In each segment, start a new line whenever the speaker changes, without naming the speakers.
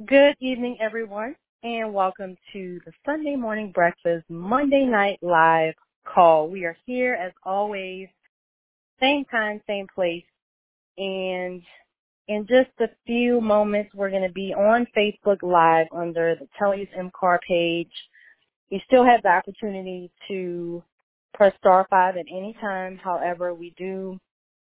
Good evening, everyone, and welcome to the Sunday Morning Breakfast Monday Night Live call. We are here, as always, same time, same place, and in just a few moments, we're going to be on Facebook Live under the Telly's MCAR page. You still have the opportunity to press star 5 at any time. However, we do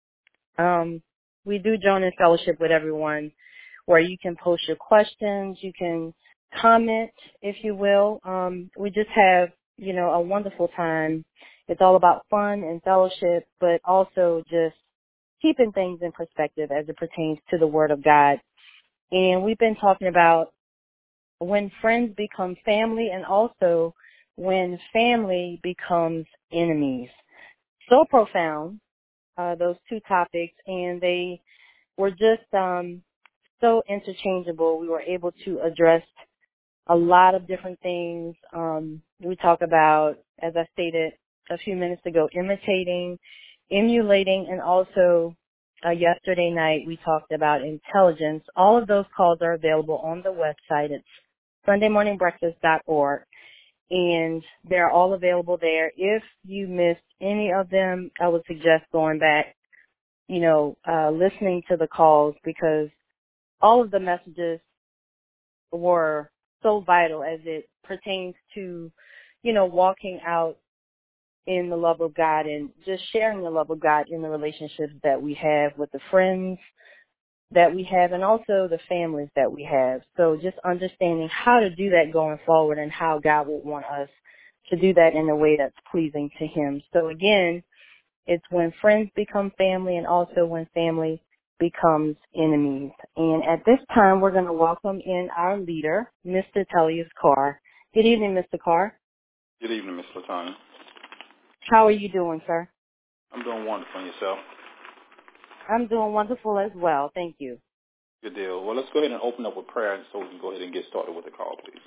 join in fellowship with everyone, where you can post your questions, you can comment, if you will. We just have, a wonderful time. It's all about fun and fellowship, but also just keeping things in perspective as it pertains to the Word of God. And we've been talking about when friends become family and also when family becomes enemies. So profound, those two topics, and they were just so interchangeable. We were able to address a lot of different things. We talk about, as I stated a few minutes ago, imitating, emulating, and also yesterday night we talked about intelligence. All of those calls are available on the website. It's sundaymorningbreakfast.org, and they're all available there. If you missed any of them, I would suggest going back, listening to the calls, because all of the messages were so vital as it pertains to, walking out in the love of God and just sharing the love of God in the relationships that we have with the friends that we have and also the families that we have. So just understanding how to do that going forward and how God would want us to do that in a way that's pleasing to Him. So again, it's when friends become family and also when family becomes enemies. And at this time, we're going to welcome in our leader, Mr. Tellius Carr. Good evening, Mr. Carr.
Good evening, Ms. Latanya.
How are you doing, sir?
I'm doing wonderful. And yourself?
I'm doing wonderful as well. Thank you.
Good deal. Well, let's go ahead and open up with prayer so we can go ahead and get started with the call, please.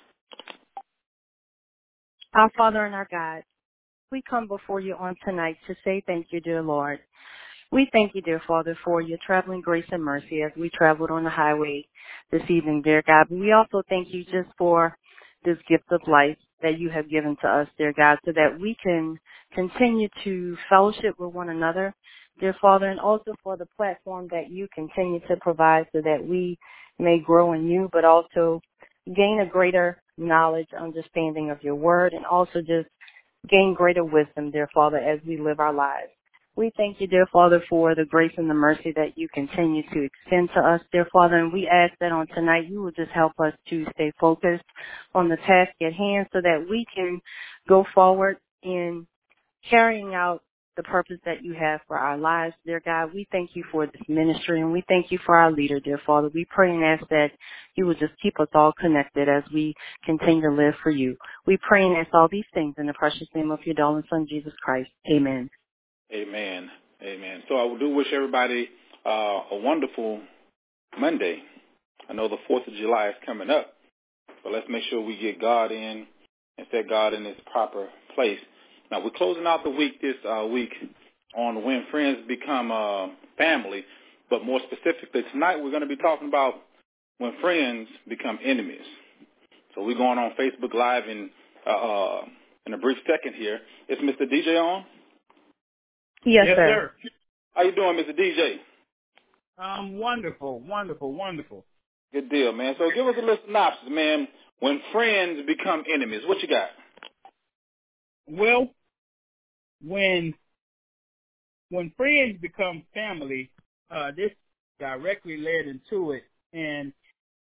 Our Father and our God, we come before you on tonight to say thank you, dear Lord. We thank you, dear Father, for your traveling grace and mercy as we traveled on the highway this evening, dear God. But we also thank you just for this gift of life that you have given to us, dear God, so that we can continue to fellowship with one another, dear Father, and also for the platform that you continue to provide so that we may grow in you, but also gain a greater knowledge, understanding of your word, and also just gain greater wisdom, dear Father, as we live our lives. We thank you, dear Father, for the grace and the mercy that you continue to extend to us, dear Father, and we ask that on tonight you will just help us to stay focused on the task at hand so that we can go forward in carrying out the purpose that you have for our lives, dear God. We thank you for this ministry, and we thank you for our leader, dear Father. We pray and ask that you will just keep us all connected as we continue to live for you. We pray and ask all these things in the precious name of your darling Son, Jesus Christ. Amen.
Amen. Amen. So I do wish everybody a wonderful Monday. I know the 4th of July is coming up, but let's make sure we get God in and set God in His proper place. Now, we're closing out the week this week on when friends become family, but more specifically tonight we're going to be talking about when friends become enemies. So we're going on Facebook Live in a brief second here. Is Mr. DJ on?
Yes, sir.
How you doing, Mr. DJ?
Wonderful, wonderful, wonderful.
Good deal, man. So give us a little synopsis, man. When friends become enemies, what you got?
Well, when friends become family, this directly led into it, and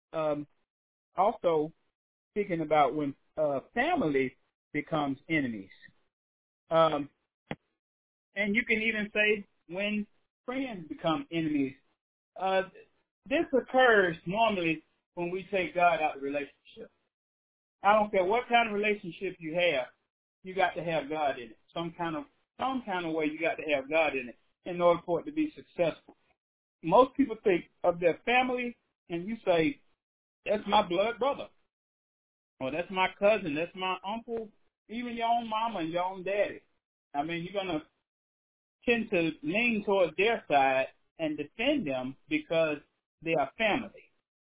also speaking about when family becomes enemies. And you can even say when friends become enemies. This occurs normally when we take God out of the relationship. I don't care what kind of relationship you have, you got to have God in it. Some kind of way you got to have God in it in order for it to be successful. Most people think of their family and you say, that's my blood brother. Or that's my cousin, that's my uncle, even your own mama and your own daddy. I mean, you're going to tend to lean towards their side and defend them because they are family.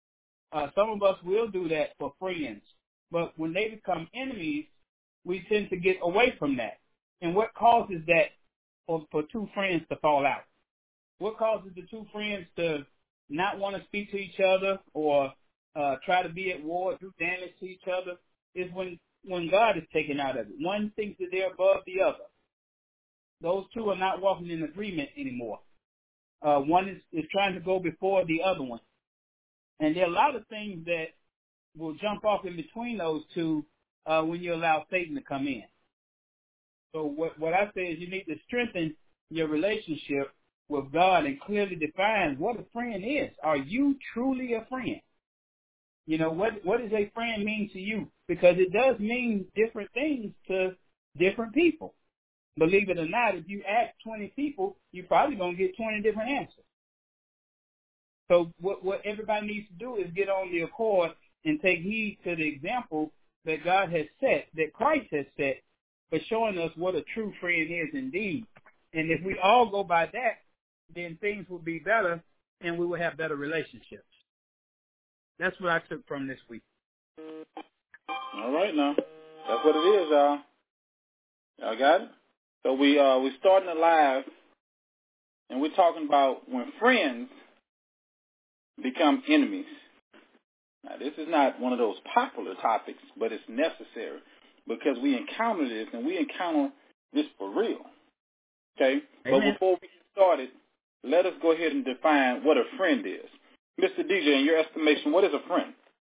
Some of us will do that for friends. But when they become enemies, we tend to get away from that. And what causes that for two friends to fall out? What causes the two friends to not want to speak to each other or try to be at war, do damage to each other, is when God is taken out of it. One thinks that they're above the other. Those two are not walking in agreement anymore. One is trying to go before the other one. And there are a lot of things that will jump off in between those two when you allow Satan to come in. So what I say is you need to strengthen your relationship with God and clearly define what a friend is. Are you truly a friend? You know, what does a friend mean to you? Because it does mean different things to different people. Believe it or not, if you ask 20 people, you're probably going to get 20 different answers. So what everybody needs to do is get on the accord and take heed to the example that God has set, that Christ has set, for showing us what a true friend is indeed. And if we all go by that, then things will be better and we will have better relationships. That's what I took from this week.
All right, now. That's what it is, y'all. Y'all got it? So we're starting a live, and we're talking about when friends become enemies. Now, this is not one of those popular topics, but it's necessary because we encounter this, and we encounter this for real. Okay? Amen. But before we get started, let us go ahead and define what a friend is. Mr. DJ, in your estimation, what is a friend?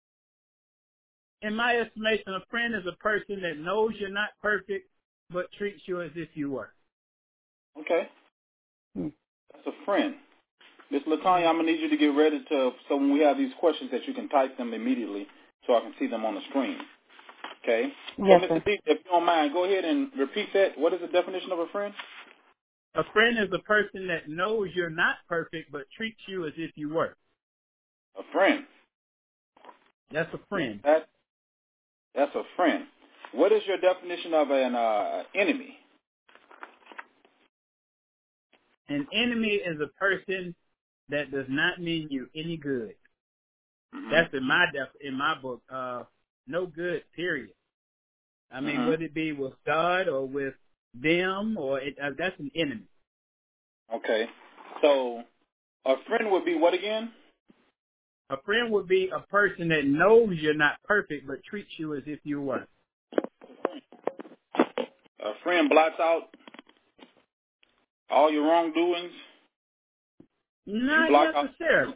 In my estimation, a friend is a person that knows you're not perfect, but treats you as if you were.
Okay. That's a friend. Ms. LaTanya, I'm going to need you to get ready so when we have these questions that you can type them immediately so I can see them on the screen. Okay?
Yes,
so, Mr. D, if you don't mind, go ahead and repeat that. What is the definition of a friend?
A friend is a person that knows you're not perfect, but treats you as if you were.
A friend.
That's a friend.
That's a friend. What is your definition of an enemy?
An enemy is a person that does not mean you any good. Mm-hmm. That's in my book. No good, period. I mean, whether it be with God or with them, or that's an enemy.
Okay. So a friend would be what again?
A friend would be a person that knows you're not perfect, but treats you as if you were.
A friend blots out all your wrongdoings?
Not necessarily.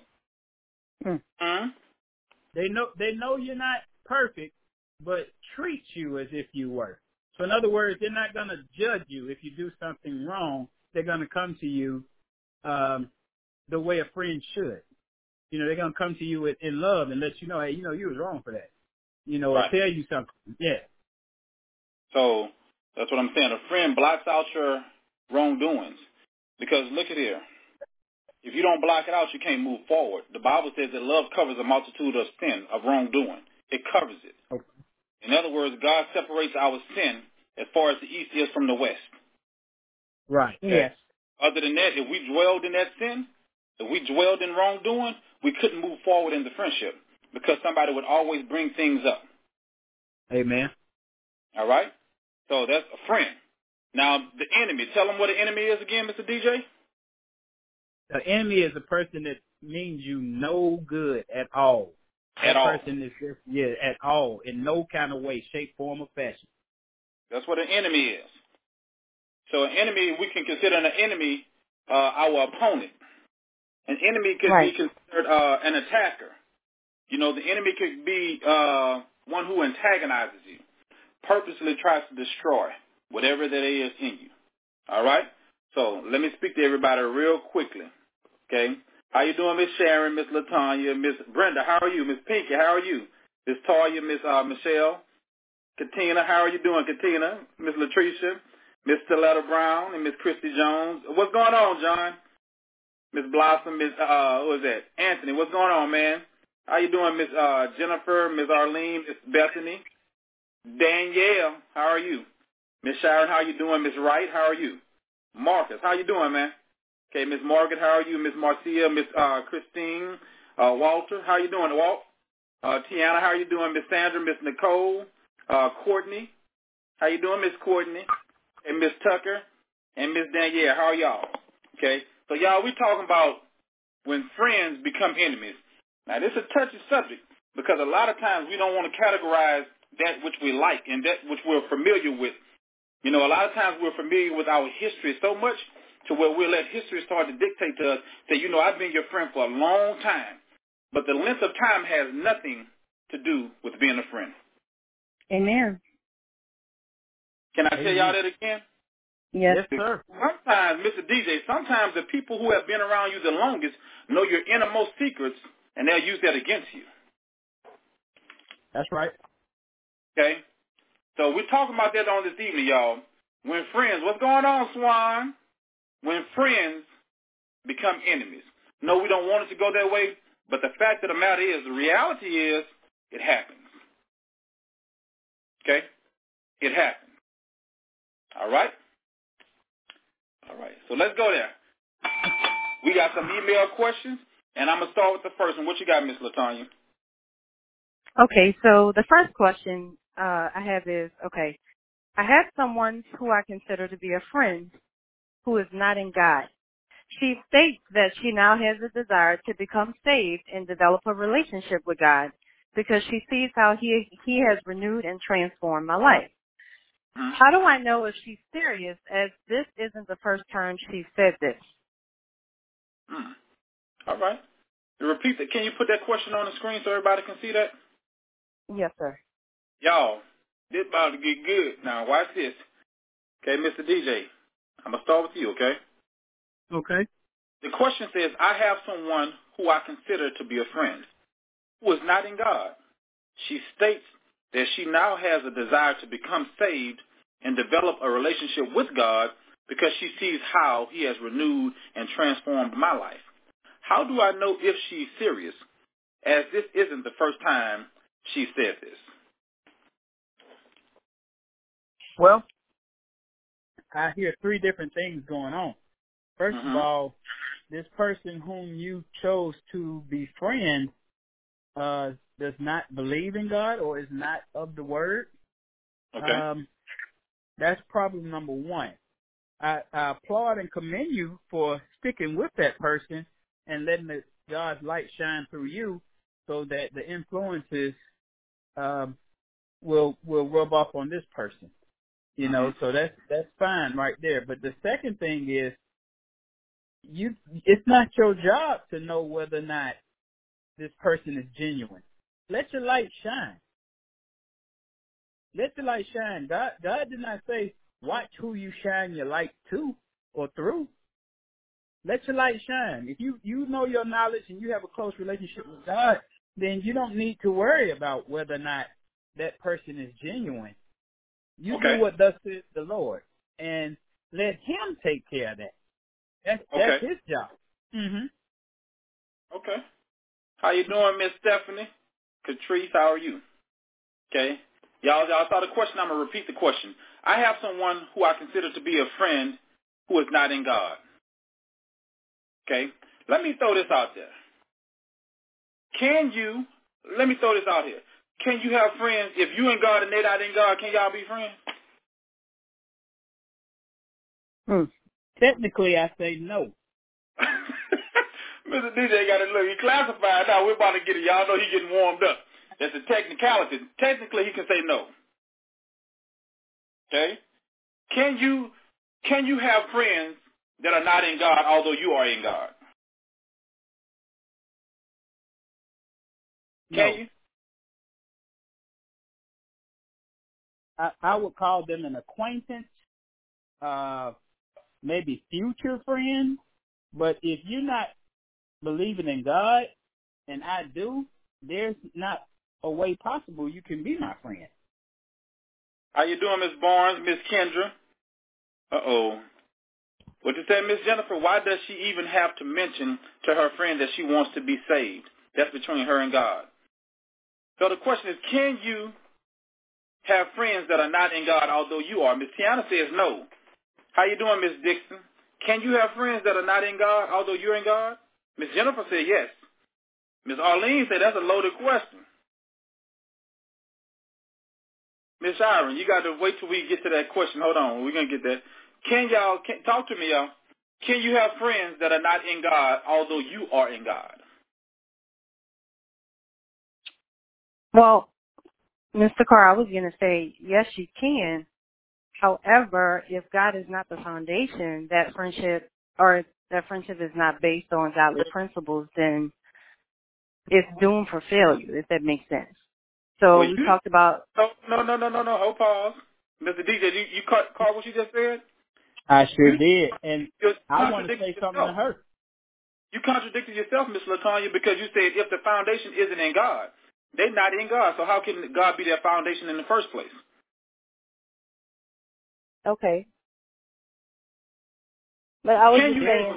Hmm?
They know you're not perfect, but treat you as if you were. So in other words, they're not going to judge you if you do something wrong. They're going to come to you the way a friend should. You know, they're going to come to you in love and let you know, hey, you know, you was wrong for that. You know, right. Or tell you something. Yeah.
So that's what I'm saying. A friend blots out your wrongdoings. Because look at here. If you don't block it out, you can't move forward. The Bible says that love covers a multitude of sin, of wrongdoing. It covers it. Okay. In other words, God separates our sin as far as the east is from the west.
Right.
Okay?
Yes.
Other than that, if we dwelled in that sin, if we dwelled in wrongdoing, we couldn't move forward in the friendship because somebody would always bring things up.
Amen.
All right? So that's a friend. Now, the enemy. Tell them what an enemy is again, Mr. DJ.
An enemy is a person that means you no good at all.
At all.
Person is just, at all, in no kind of way, shape, form, or fashion.
That's what an enemy is. So an enemy, we can consider an enemy our opponent. An enemy could be considered an attacker. You know, the enemy could be one who antagonizes you, purposely tries to destroy whatever that is in you. All right? So let me speak to everybody real quickly. Okay? How you doing, Miss Sharon, Miss LaTanya, Miss Brenda? How are you? Miss Pinky, how are you? Miss Toya, Miss Michelle, Katina, how are you doing, Katina? Miss Latricia, Miss Stiletta Brown, and Miss Christy Jones. What's going on, John? Miss Blossom, Miss who is that? Anthony, what's going on, man? How you doing, Miss Jennifer, Miss Arlene, Miss Bethany, Danielle? How are you? Miss Sharon, how you doing? Miss Wright, how are you? Marcus, how you doing, man? Okay, Miss Margaret, how are you? Miss Marcia, Miss Christine, Walter, how you doing, Walt? Tiana, how are you doing? Miss Sandra, Miss Nicole, Courtney. How you doing, Miss Courtney? And Miss Tucker and Miss Danielle. How are y'all? Okay. So, y'all, we talking about when friends become enemies. Now, this is a touchy subject because a lot of times we don't want to categorize that which we like and that which we're familiar with. You know, a lot of times we're familiar with our history so much to where we'll let history start to dictate to us that, you know, I've been your friend for a long time. But the length of time has nothing to do with being a friend.
Amen.
Can I tell y'all that again?
Yes,
sir.
Sometimes, Mr. DJ, sometimes the people who have been around you the longest know your innermost secrets, and they'll use that against you.
That's right.
Okay? So we're talking about that on this evening, y'all. When friends, what's going on, Swan? When friends become enemies. No, we don't want it to go that way, but the fact of the matter is, the reality is, it happens. Okay? It happens. All right? All right. So let's go there. We got some email questions, and I'm going to start with the first one. What you got, Miss LaTanya?
Okay, so the first question I have is, okay, I have someone who I consider to be a friend who is not in God. She states that she now has a desire to become saved and develop a relationship with God because she sees how he has renewed and transformed my life. How do I know if she's serious, as this isn't the first time she said this?
All right. Repeat that. Can you put that question on the screen so everybody can see that?
Yes, sir.
Y'all, this about to get good. Now, watch this. Okay, Mr. DJ, I'm going to start with you, okay?
Okay.
The question says, I have someone who I consider to be a friend who is not in God. She states that she now has a desire to become saved and develop a relationship with God because she sees how he has renewed and transformed my life. How do I know if she's serious, as this isn't the first time she said this?
Well, I hear three different things going on. First of all, this person whom you chose to befriend does not believe in God or is not of the word.
Okay.
That's problem number one. I applaud and commend you for sticking with that person and letting God's light shine through you so that the influences will rub off on this person. You know, so that's fine right there. But the second thing is, it's not your job to know whether or not this person is genuine. Let your light shine. Let the light shine. God did not say, watch who you shine your light to or through. Let your light shine. If you know your knowledge and you have a close relationship with God, then you don't need to worry about whether or not that person is genuine. You do what thus says the Lord, and let him take care of that. That's his job.
Okay. How you doing, Miss Stephanie? Catrice, how are you? Okay. Y'all saw the question. I'm going to repeat the question. I have someone who I consider to be a friend who is not in God. Okay. Let me throw this out there. Let me throw this out here. Can you have friends, if you in God and they not in God, can y'all be friends?
Technically, I say no.
Mr. DJ got to look. He classified. Now we're about to get it. Y'all know he's getting warmed up. That's a technicality. Technically, he can say no. Okay? Can you have friends that are not in God, although you are in God? Can you?
I would call them an acquaintance, maybe future friend. But if you're not believing in God, and I do, there's not a way possible you can be my friend.
How you doing, Miss Barnes, Miss Kendra? Uh-oh. What you say, Miss Jennifer? Why does she even have to mention to her friend that she wants to be saved? That's between her and God. So the question is, can you have friends that are not in God, although you are? Miss Tiana says no. How you doing, Miss Dixon? Can you have friends that are not in God, although you're in God? Miss Jennifer said yes. Miss Arlene said that's a loaded question. Miss Iron, you got to wait till we get to that question. Hold on. We're going to get that. Talk to me, y'all. Can you have friends that are not in God, although you are in God?
Well, Mr. Carr, I was going to say, yes, you can. However, if God is not the foundation, that friendship is not based on godly principles, then it's doomed for failure, if that makes sense. So we talked about...
No. Hold, pause. Mr. DJ, you caught what you just said?
I sure did. And I want to say
yourself.
something to her.
You contradicted yourself, Ms. LaTanya, because you said if the foundation isn't in God, they're not in God. So how can God be their foundation in the first place?
Okay. But I was just saying...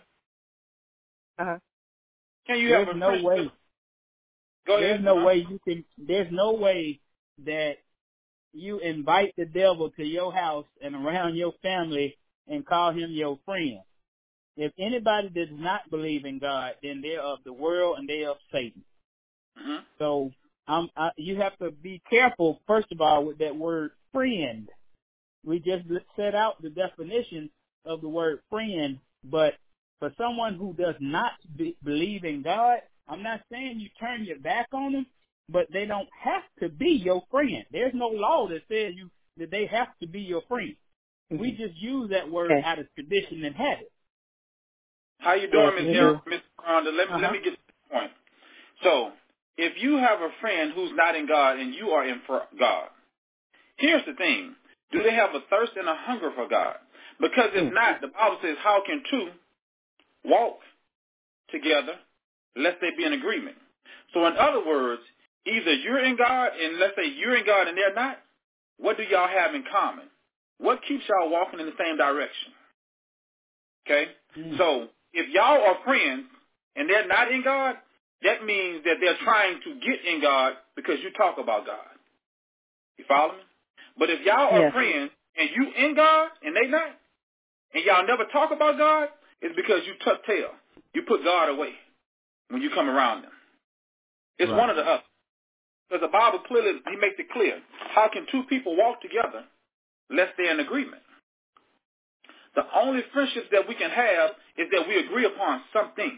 Can you have a
no way.
Go ahead.
There's no way that you invite the devil to your house and around your family and call him your friend. If anybody does not believe in God, then they're of the world and they're of Satan.
Mm-hmm.
So you have to be careful, first of all, with that word friend. We just set out the definition of the word friend, but for someone who does not believe in God, I'm not saying you turn your back on them, but they don't have to be your friend. There's no law that says that they have to be your friend. We just use that word out of tradition and habit.
How you doing, Ms. Rhonda? Let me get to the point. So, if you have a friend who's not in God and you are in God, here's the thing. Do they have a thirst and a hunger for God? Because if not, the Bible says, how can two walk together lest they be in agreement? So in other words, either you're in God, and let's say you're in God and they're not, what do y'all have in common? What keeps y'all walking in the same direction? Okay? So if y'all are friends and they're not in God, that means that they're trying to get in God because you talk about God. You follow me? But if y'all are friends and you in God and they not, and y'all never talk about God, it's because you tuck tail. You put God away when you come around them. It's one or the other. Because the Bible clearly, he makes it clear. How can two people walk together lest they're in agreement? The only friendships that we can have is that we agree upon something.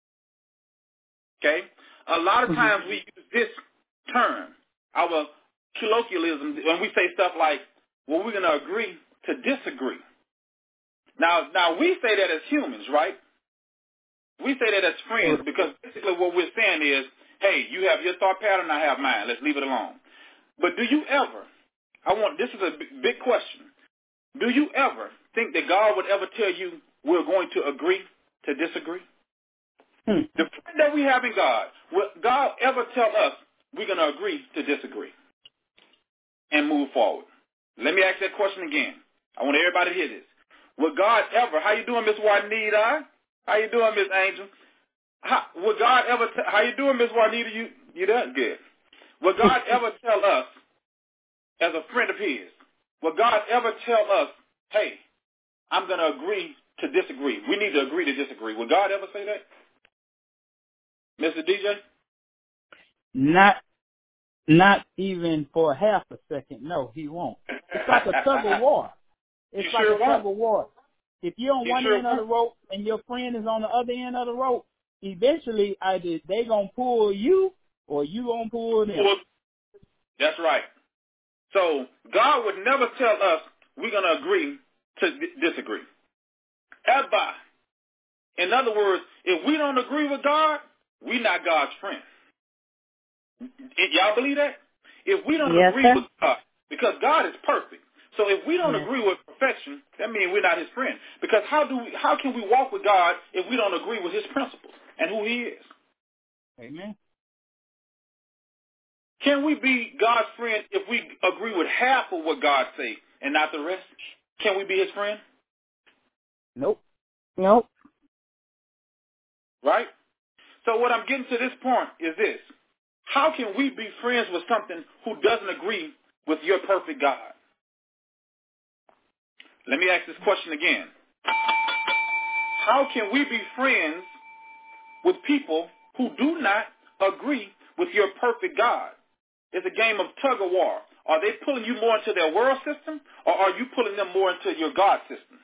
Okay? A lot of times we use this term, our colloquialism, when we say stuff like, well, we're going to agree to disagree. Now we say that as humans, right? We say that as friends because basically what we're saying is, hey, you have your thought pattern, I have mine. Let's leave it alone. But do you ever, this is a big question. Do you ever think that God would ever tell you we're going to agree to disagree? The friend that we have in God, will God ever tell us we're going to agree to disagree and move forward? Let me ask that question again. I want everybody to hear this. Would God ever, how you doing, Miss Juanita? How you doing, Miss Angel? Would God ever, how you doing, Miss Juanita? You that good? Would God ever tell us, as a friend of his, would God ever tell us, hey, I'm going to agree to disagree. We need to agree to disagree. Would God ever say that? Mr. DJ?
Not even for half a second. No, he won't. It's like a tug of war. It's like a tug of war. If you're on one end of the rope and your friend is on the other end of the rope, eventually either they going to pull you or you going to pull them.
That's right. So God would never tell us we're going to agree to disagree. Ever. In other words, if we don't agree with God, we're not God's friend. Y'all believe that? If we don't agree with God, because God is perfect. So if we don't agree with perfection, that means we're not his friend. Because how can we walk with God if we don't agree with his principles and who he is?
Amen.
Can we be God's friend if we agree with half of what God says and not the rest? Can we be his friend?
Nope.
Right? So what I'm getting to this point is this. How can we be friends with something who doesn't agree with your perfect God? Let me ask this question again. How can we be friends with people who do not agree with your perfect God? It's a game of tug of war. Are they pulling you more into their world system, or are you pulling them more into your God system?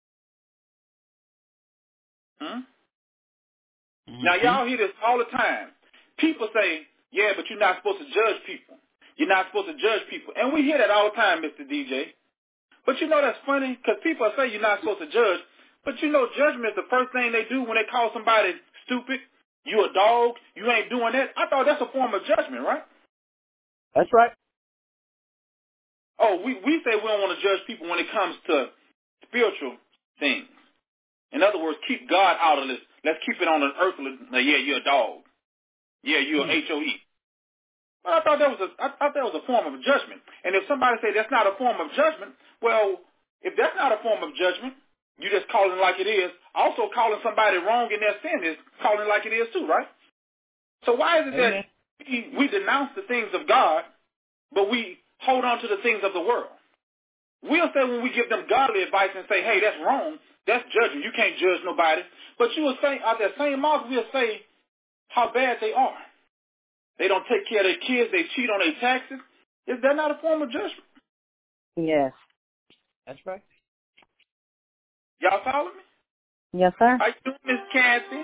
Now, y'all hear this all the time. People say, yeah, but you're not supposed to judge people. You're not supposed to judge people. And we hear that all the time, Mr. DJ. But you know that's funny, because people say you're not supposed to judge. But you know judgment is the first thing they do when they call somebody stupid. You a dog. You ain't doing that. I thought that's a form of judgment, right?
That's right.
Oh, we say we don't want to judge people when it comes to spiritual things. In other words, keep God out of this. Let's keep it on an earthly. Yeah, you're a dog. Yeah, you're an HOE. But I thought that was a form of judgment. And if somebody say that's not a form of judgment, well, if that's not a form of judgment, you just calling it like it is. Also, calling somebody wrong in their sin is calling it like it is too, right? So why is it that we denounce the things of God, but we hold on to the things of the world? We'll say when we give them godly advice and say, hey, that's wrong, that's judging. You can't judge nobody. But you will say, out that same mouth, we'll say how bad they are. They don't take care of their kids. They cheat on their taxes. Is that not a form of judgment?
Yes.
That's right.
Y'all follow me?
Yes, sir.
How you doing, Miss Kathy?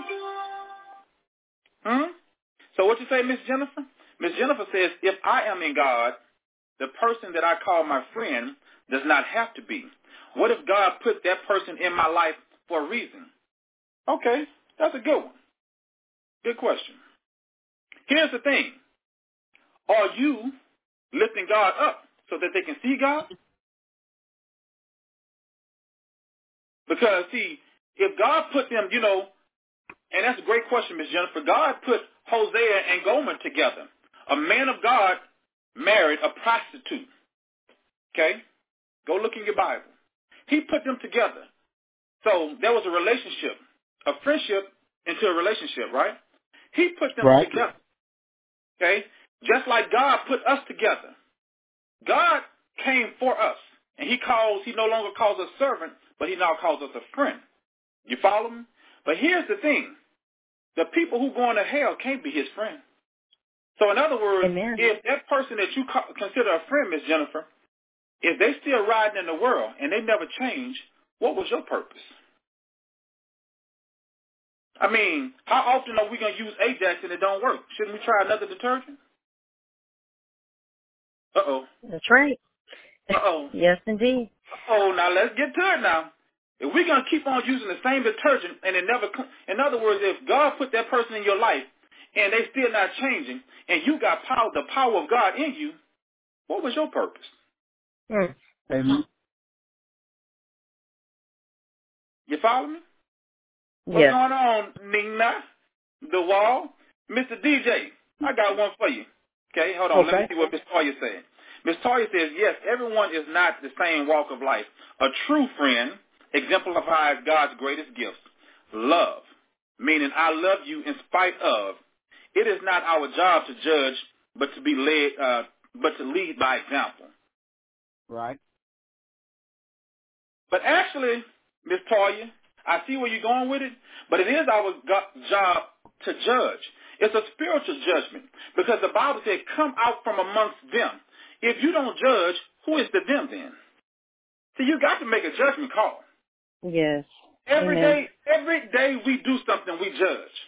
So what you say, Miss Jennifer? Miss Jennifer says, if I am in God, the person that I call my friend does not have to be. What if God put that person in my life for a reason? Okay, that's a good one. Good question. Here's the thing. Are you lifting God up so that they can see God? Because, see, if God put them, and that's a great question, Ms. Jennifer. God put Hosea and Gomer together. A man of God married a prostitute. Okay? Go look in your Bible. He put them together. So there was a relationship, a friendship into a relationship, right? He put them together. Okay? Just like God put us together. God came for us. And he no longer calls us servant, but he now calls us a friend. You follow me? But here's the thing. The people who go into hell can't be his friend. So in other words,
Amen.
If that person that you consider a friend, Miss Jennifer, if they still riding in the world and they never change, what was your purpose? I mean, how often are we going to use Ajax and it don't work? Shouldn't we try another detergent? Uh-oh.
That's right.
Uh-oh.
Yes, indeed.
Oh, now let's get to it now. If we're going to keep on using the same detergent and it never in other words, if God put that person in your life and they still not changing and you got the power of God in you, what was your purpose?
Amen.
You follow me? What's
Yes.
going on, Nina? The wall? Mr. DJ, I got one for you. Okay, hold on. Let me see what Miss Toya said. Miss Toya says, yes, everyone is not the same walk of life. A true friend exemplifies God's greatest gifts. Love, meaning I love you in spite of. It is not our job to judge, but to be but to lead by example.
Right.
But actually, Miss Toya, I see where you're going with it, but it is our job to judge. It's a spiritual judgment because the Bible said, come out from amongst them. If you don't judge, who is the them then? See, you got to make a judgment call.
Yes.
Every
Amen.
day we do something, we judge.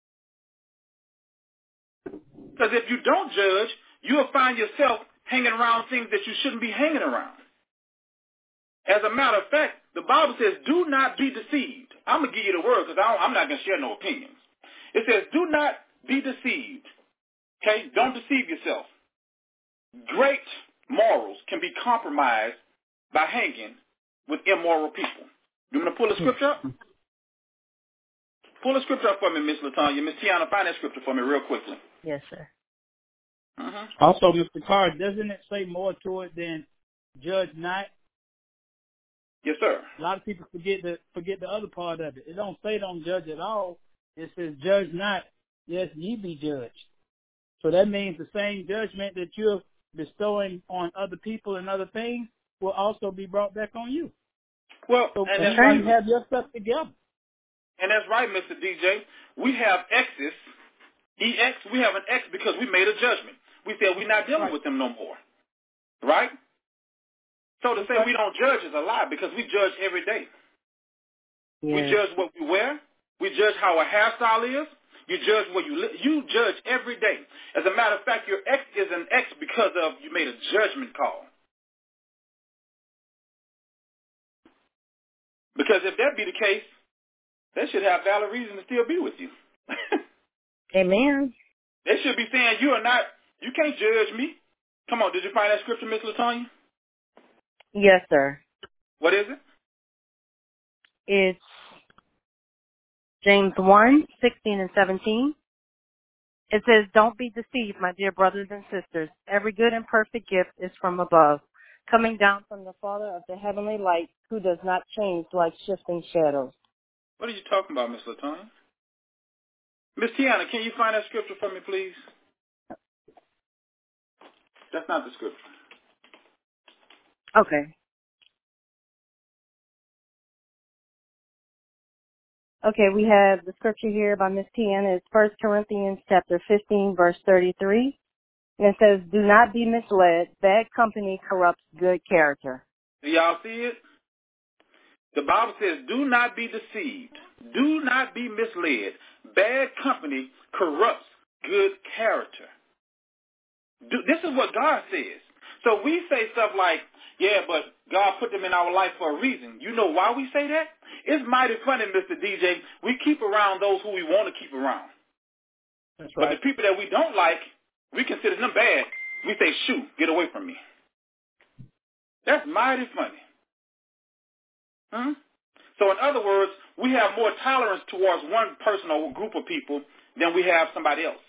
Because if you don't judge, you'll find yourself hanging around things that you shouldn't be hanging around. As a matter of fact, the Bible says, do not be deceived. I'm going to give you the word because I'm not going to share no opinions. It says, do not be deceived. Okay? Don't deceive yourself. Great morals can be compromised by hanging with immoral people. You want to pull a scripture up? Pull a scripture up for me, Miss LaTanya. Miss Tiana, find that scripture for me real quickly.
Yes, sir.
Also, Mr. Carr, doesn't it say more to it than judge not?
Yes, sir.
A lot of people forget the other part of it. It don't say don't judge at all. It says judge not, yes, ye be judged. So that means the same judgment that you're bestowing on other people and other things will also be brought back on you.
Well,
so
and
that's
that's
why
right.
you have your stuff together.
And that's right, Mr. DJ. We have X's. EX, we have an X because we made a judgment. We said we're not dealing with them no more. Right? So to say we don't judge is a lie because we judge every day.
Yes.
We judge what we wear. We judge how our hairstyle is. You judge where you live. You judge every day. As a matter of fact, your ex is an ex because of you made a judgment call. Because if that be the case, they should have valid reason to still be with you.
Amen.
They should be saying you can't judge me. Come on, did you find that scripture, Miss LaTonya?
Yes, sir.
What is it?
It's James 1:16 and 17. It says, "Don't be deceived, my dear brothers and sisters. Every good and perfect gift is from above, coming down from the Father of the heavenly light, who does not change like shifting shadows."
What are you talking about, Miss LaTonya? Miss Tiana, can you find that scripture for me, please? That's not the scripture.
Okay. Okay, we have the scripture here by Miss Tiana. It's 1 Corinthians chapter 15, verse 33. And it says, "Do not be misled. Bad company corrupts good character."
Do y'all see it? The Bible says, do not be deceived. Do not be misled. Bad company corrupts good character. This is what God says. So we say stuff like, yeah, but God put them in our life for a reason. You know why we say that? It's mighty funny, Mr. DJ. We keep around those who we want to keep around.
That's right.
But the people that we don't like, we consider them bad. We say, shoo, get away from me. That's mighty funny. So in other words, we have more tolerance towards one person or group of people than we have somebody else.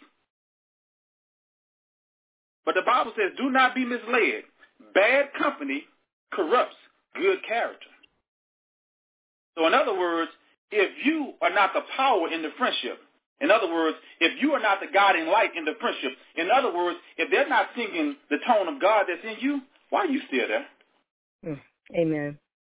But the Bible says, do not be misled. Bad company corrupts good character. So in other words, if you are not the power in the friendship, in other words, if you are not the guiding light in the friendship, in other words, if they're not singing the tone of God that's in you, why are you still there?
Amen.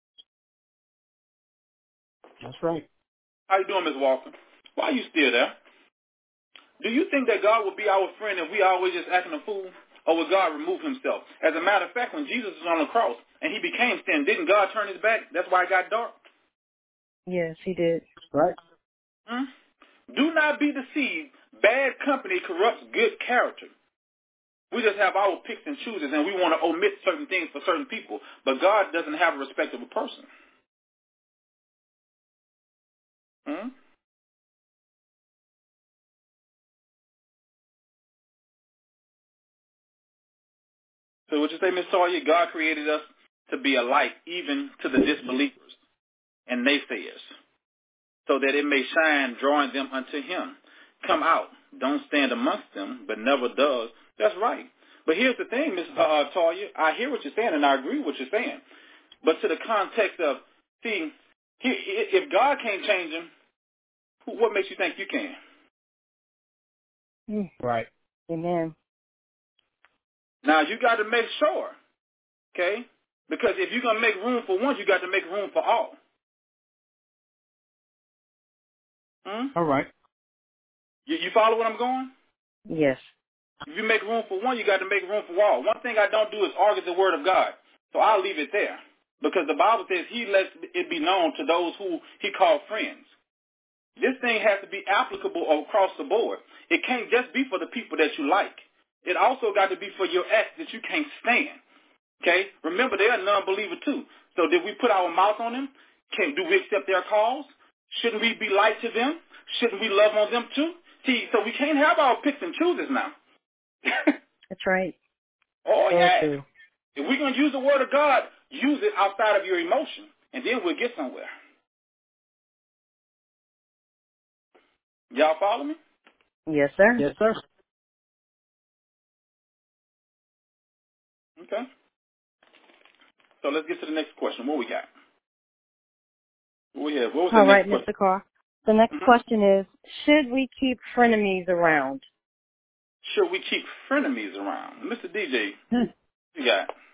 That's right.
How you doing, Ms. Walker? Why are you still there? Do you think that God will be our friend if we always just acting a fool? Or will God remove himself? As a matter of fact, when Jesus was on the cross and he became sin, didn't God turn his back? That's why it got dark.
Yes, he did.
Right.
Do not be deceived. Bad company corrupts good character. We just have our picks and chooses, and we want to omit certain things for certain people. But God doesn't have a respect of a person. So what you say, Miss Sawyer? God created us to be a light even to the disbelievers and naysayers, so that it may shine, drawing them unto him. Come out. Don't stand amongst them, but never does. That's right. But here's the thing, Miss Toya. I hear what you're saying, and I agree with what you're saying. But to the context of, see, if God can't change him, what makes you think you can?
Right.
Amen.
Now, you got to make sure, okay? Because if you're going to make room for one, you got to make room for all.
All right.
You follow what I'm going?
Yes.
If you make room for one, you got to make room for all. One thing I don't do is argue the word of God. So I'll leave it there. Because the Bible says he lets it be known to those who he called friends. This thing has to be applicable across the board. It can't just be for the people that you like. It also got to be for your ex that you can't stand. Okay? Remember, they're a non-believer too. So did we put our mouth on them? Do we accept their calls? Shouldn't we be light to them? Shouldn't we love on them too? See, so we can't have our picks and chooses now.
That's right.
Oh, yeah.
True.
If we're going to use the word of God, use it outside of your emotion, and then we'll get somewhere. Y'all follow me?
Yes, sir.
Yes, sir.
Okay. So let's get to the next question. What we got? What we have? What was the
All
next
right,
question?
Mr. Carr. The next question is, should we keep frenemies around?
Should we keep frenemies around? Mr. DJ, you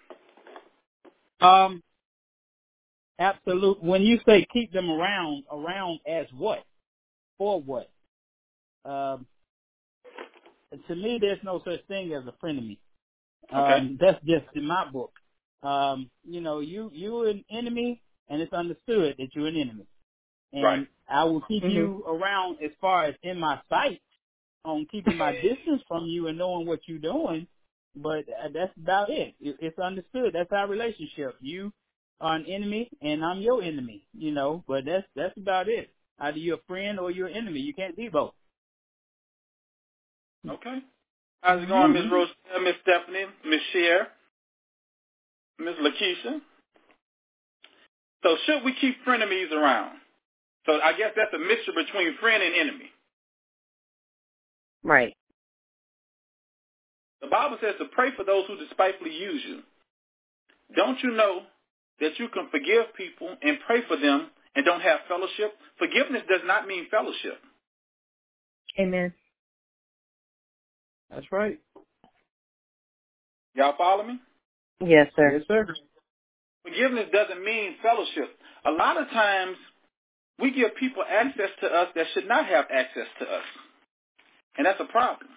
got?
Absolute. When you say keep them around as what? For what? To me, there's no such thing as a frenemy.
Okay.
That's just in my book. You're an enemy, and it's understood that you're an enemy.
Right.
And I will keep you around as far as in my sight on keeping my distance from you and knowing what you're doing. But that's about it. It's understood. That's our relationship. You are an enemy, and I'm your enemy. But that's about it. Either you're a friend or you're an enemy. You can't be both.
Okay. How's it going, Ms. Rochelle, Miss Stephanie, Miss Cher, Miss Lakeisha? So should we keep frenemies around? So I guess that's a mixture between friend and enemy.
Right.
The Bible says to pray for those who despitefully use you. Don't you know that you can forgive people and pray for them and don't have fellowship? Forgiveness does not mean fellowship.
Amen.
That's right.
Y'all follow me?
Yes, sir.
Yes, sir.
Forgiveness doesn't mean fellowship. A lot of times we give people access to us that should not have access to us. And that's a problem.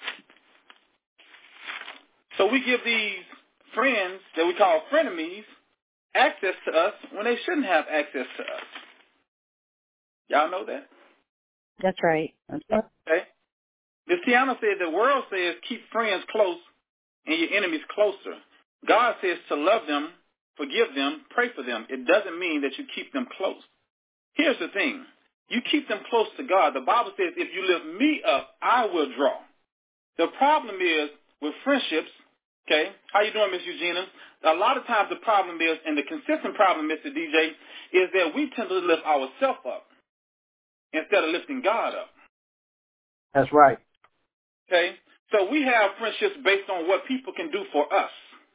So we give these friends that we call frenemies access to us when they shouldn't have access to us. Y'all know that?
That's right.
That's right.
Okay? Miss Tiana said the world says keep friends close and your enemies closer. God says to love them, forgive them, pray for them. It doesn't mean that you keep them close. Here's the thing. You keep them close to God. The Bible says if you lift me up, I will draw. The problem is with friendships, okay, how you doing, Miss Eugenia? A lot of times the problem is, and the consistent problem, Mr. DJ, is that we tend to lift ourselves up instead of lifting God up.
That's right.
Okay? So we have friendships based on what people can do for us.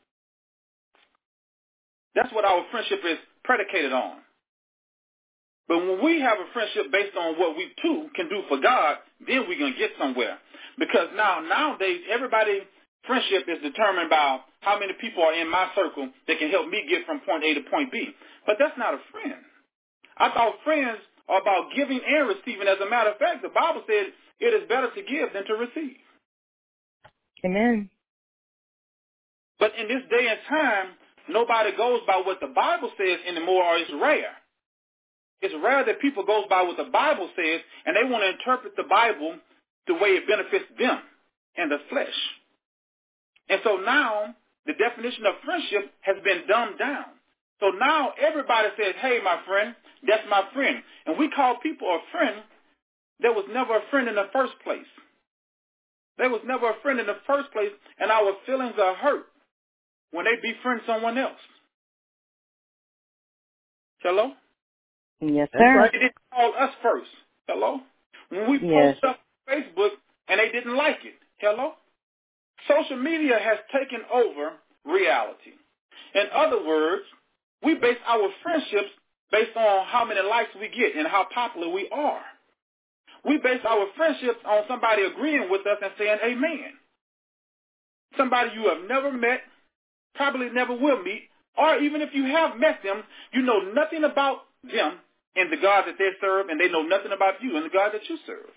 That's what our friendship is predicated on. But when we have a friendship based on what we too can do for God, then we're going to get somewhere. Because nowadays, everybody's friendship is determined by how many people are in my circle that can help me get from point A to point B. But that's not a friend. I thought friends are about giving and receiving. As a matter of fact, the Bible says it is better to give than to receive.
Amen.
But in this day and time, nobody goes by what the Bible says anymore, or it's rare. It's rare that people go by what the Bible says, and they want to interpret the Bible the way it benefits them and the flesh. And so now the definition of friendship has been dumbed down. So now everybody says, hey, my friend, that's my friend. And we call people a friend that was never a friend in the first place. There was never a friend in the first place, and our feelings are hurt when they befriend someone else. Hello?
Yes,
That's
sir.
right.
They didn't call us first. Hello? When we
Yes.
post stuff on Facebook and they didn't like it. Hello? Social media has taken over reality. In other words, we base our friendships based on how many likes we get and how popular we are. We base our friendships on somebody agreeing with us and saying amen. Somebody you have never met, probably never will meet, or even if you have met them, you know nothing about them and the God that they serve, and they know nothing about you and the God that you serve.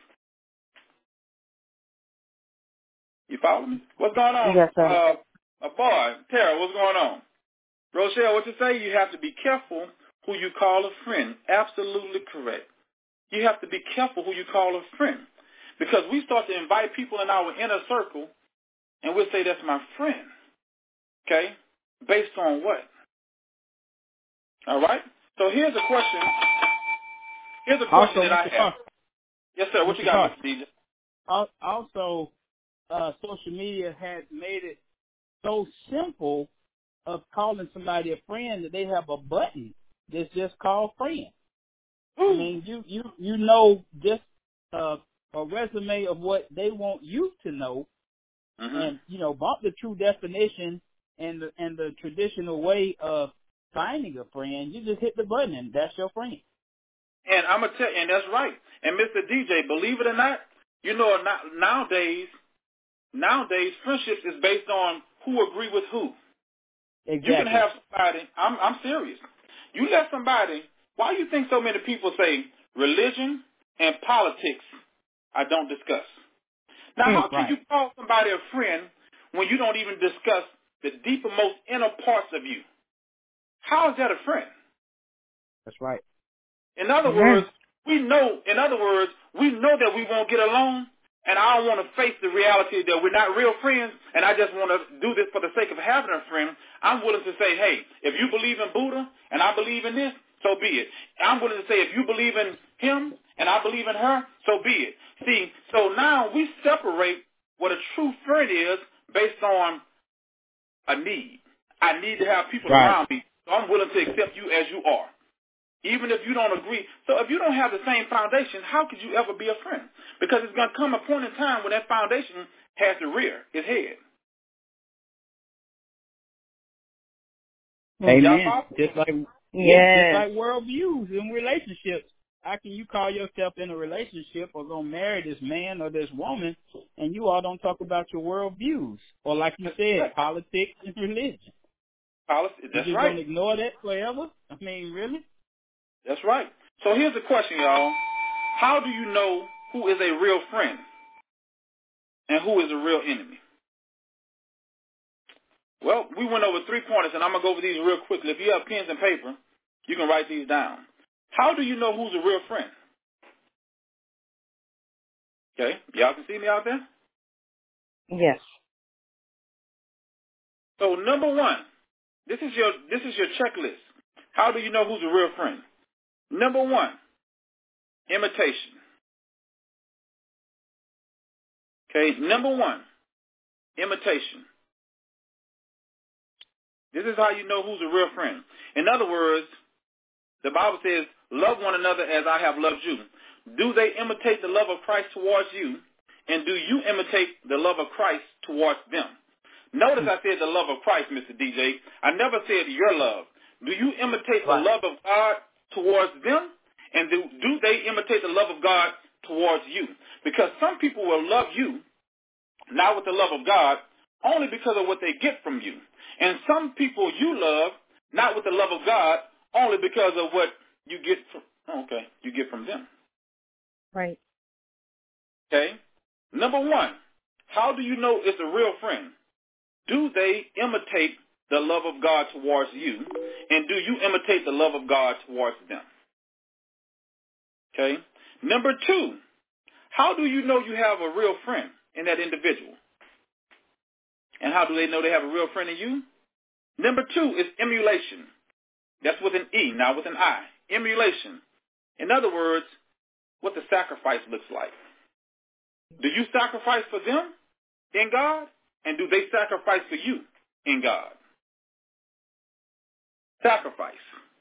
You follow me? What's going on?
Yes, sir.
Boy, Tara, what's going on? Rochelle, what you say? You have to be careful who you call a friend. Absolutely correct. You have to be careful who you call a friend. Because we start to invite people in our inner circle, and we'll say, that's my friend. Okay? Based on what? All right? So here's a question. Here's a question that I have. Yes, sir. What you got, Mr. DJ?
Also, social media has made it so simple of calling somebody a friend that they have a button that's just called friend. I mean, you know just a resume of what they want you to know, and bump the true definition and the traditional way of finding a friend. You just hit the button and that's your friend.
And I'm gonna tell you, and that's right. And Mr. DJ, believe it or not, you know, nowadays friendships is based on who agree with who.
Exactly.
You can have somebody. I'm serious. You let somebody. Why you think so many people say religion and politics I don't discuss? Now, how can you call somebody a friend when you don't even discuss the deeper, most inner parts of you? How is that a friend?
That's right.
In other words, we know that we won't get along, and I don't want to face the reality that we're not real friends, and I just want to do this for the sake of having a friend. I'm willing to say, hey, if you believe in Buddha and I believe in this, so be it. I'm willing to say, if you believe in him and I believe in her, so be it. See, so now we separate what a true friend is based on a need. I need to have people around me, so I'm willing to accept you as you are, even if you don't agree. So if you don't have the same foundation, how could you ever be a friend? Because it's going to come a point in time when that foundation has to rear its head.
Amen. Just like worldviews in relationships. How can you call yourself in a relationship or gonna marry this man or this woman, and you all don't talk about your worldviews, or like you said, politics and religion?
That's
you
right.
Gonna ignore that forever? I mean, really?
That's right. So here's the question, y'all. How do you know who is a real friend and who is a real enemy? Well, we went over 3 pointers, and I'm going to go over these real quickly. If you have pens and paper, you can write these down. How do you know who's a real friend? Okay, y'all can see me out there?
Yes.
So number one, this is your checklist. How do you know who's a real friend? Number one, imitation. Okay, number one, imitation. This is how you know who's a real friend. In other words, the Bible says, love one another as I have loved you. Do they imitate the love of Christ towards you? And do you imitate the love of Christ towards them? Notice I said the love of Christ, Mr. DJ. I never said your love. Do you imitate the love of God towards them? And do they imitate the love of God towards you? Because some people will love you, not with the love of God, only because of what they get from you. And some people you love, not with the love of God, only because of what you get from them.
Right.
Okay? Number one, how do you know it's a real friend? Do they imitate the love of God towards you? And do you imitate the love of God towards them? Okay? Number two, how do you know you have a real friend in that individual? And how do they know they have a real friend in you? Number two is emulation. That's with an E, not with an I. Emulation. In other words, what the sacrifice looks like. Do you sacrifice for them in God? And do they sacrifice for you in God? Sacrifice.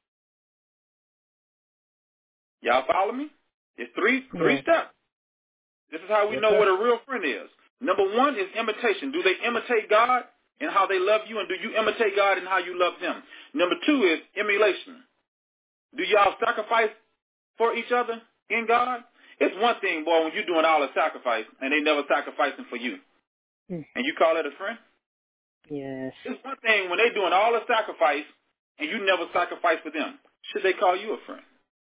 Y'all follow me? It's three steps. This is how we know what a real friend is. Number one is imitation. Do they imitate God in how they love you? And do you imitate God in how you love them? Number two is emulation. Do y'all sacrifice for each other in God? It's one thing, boy, when you're doing all the sacrifice and they never sacrificing for you. And you call that a friend?
Yes.
It's one thing when they're doing all the sacrifice and you never sacrifice for them. Should they call you a friend?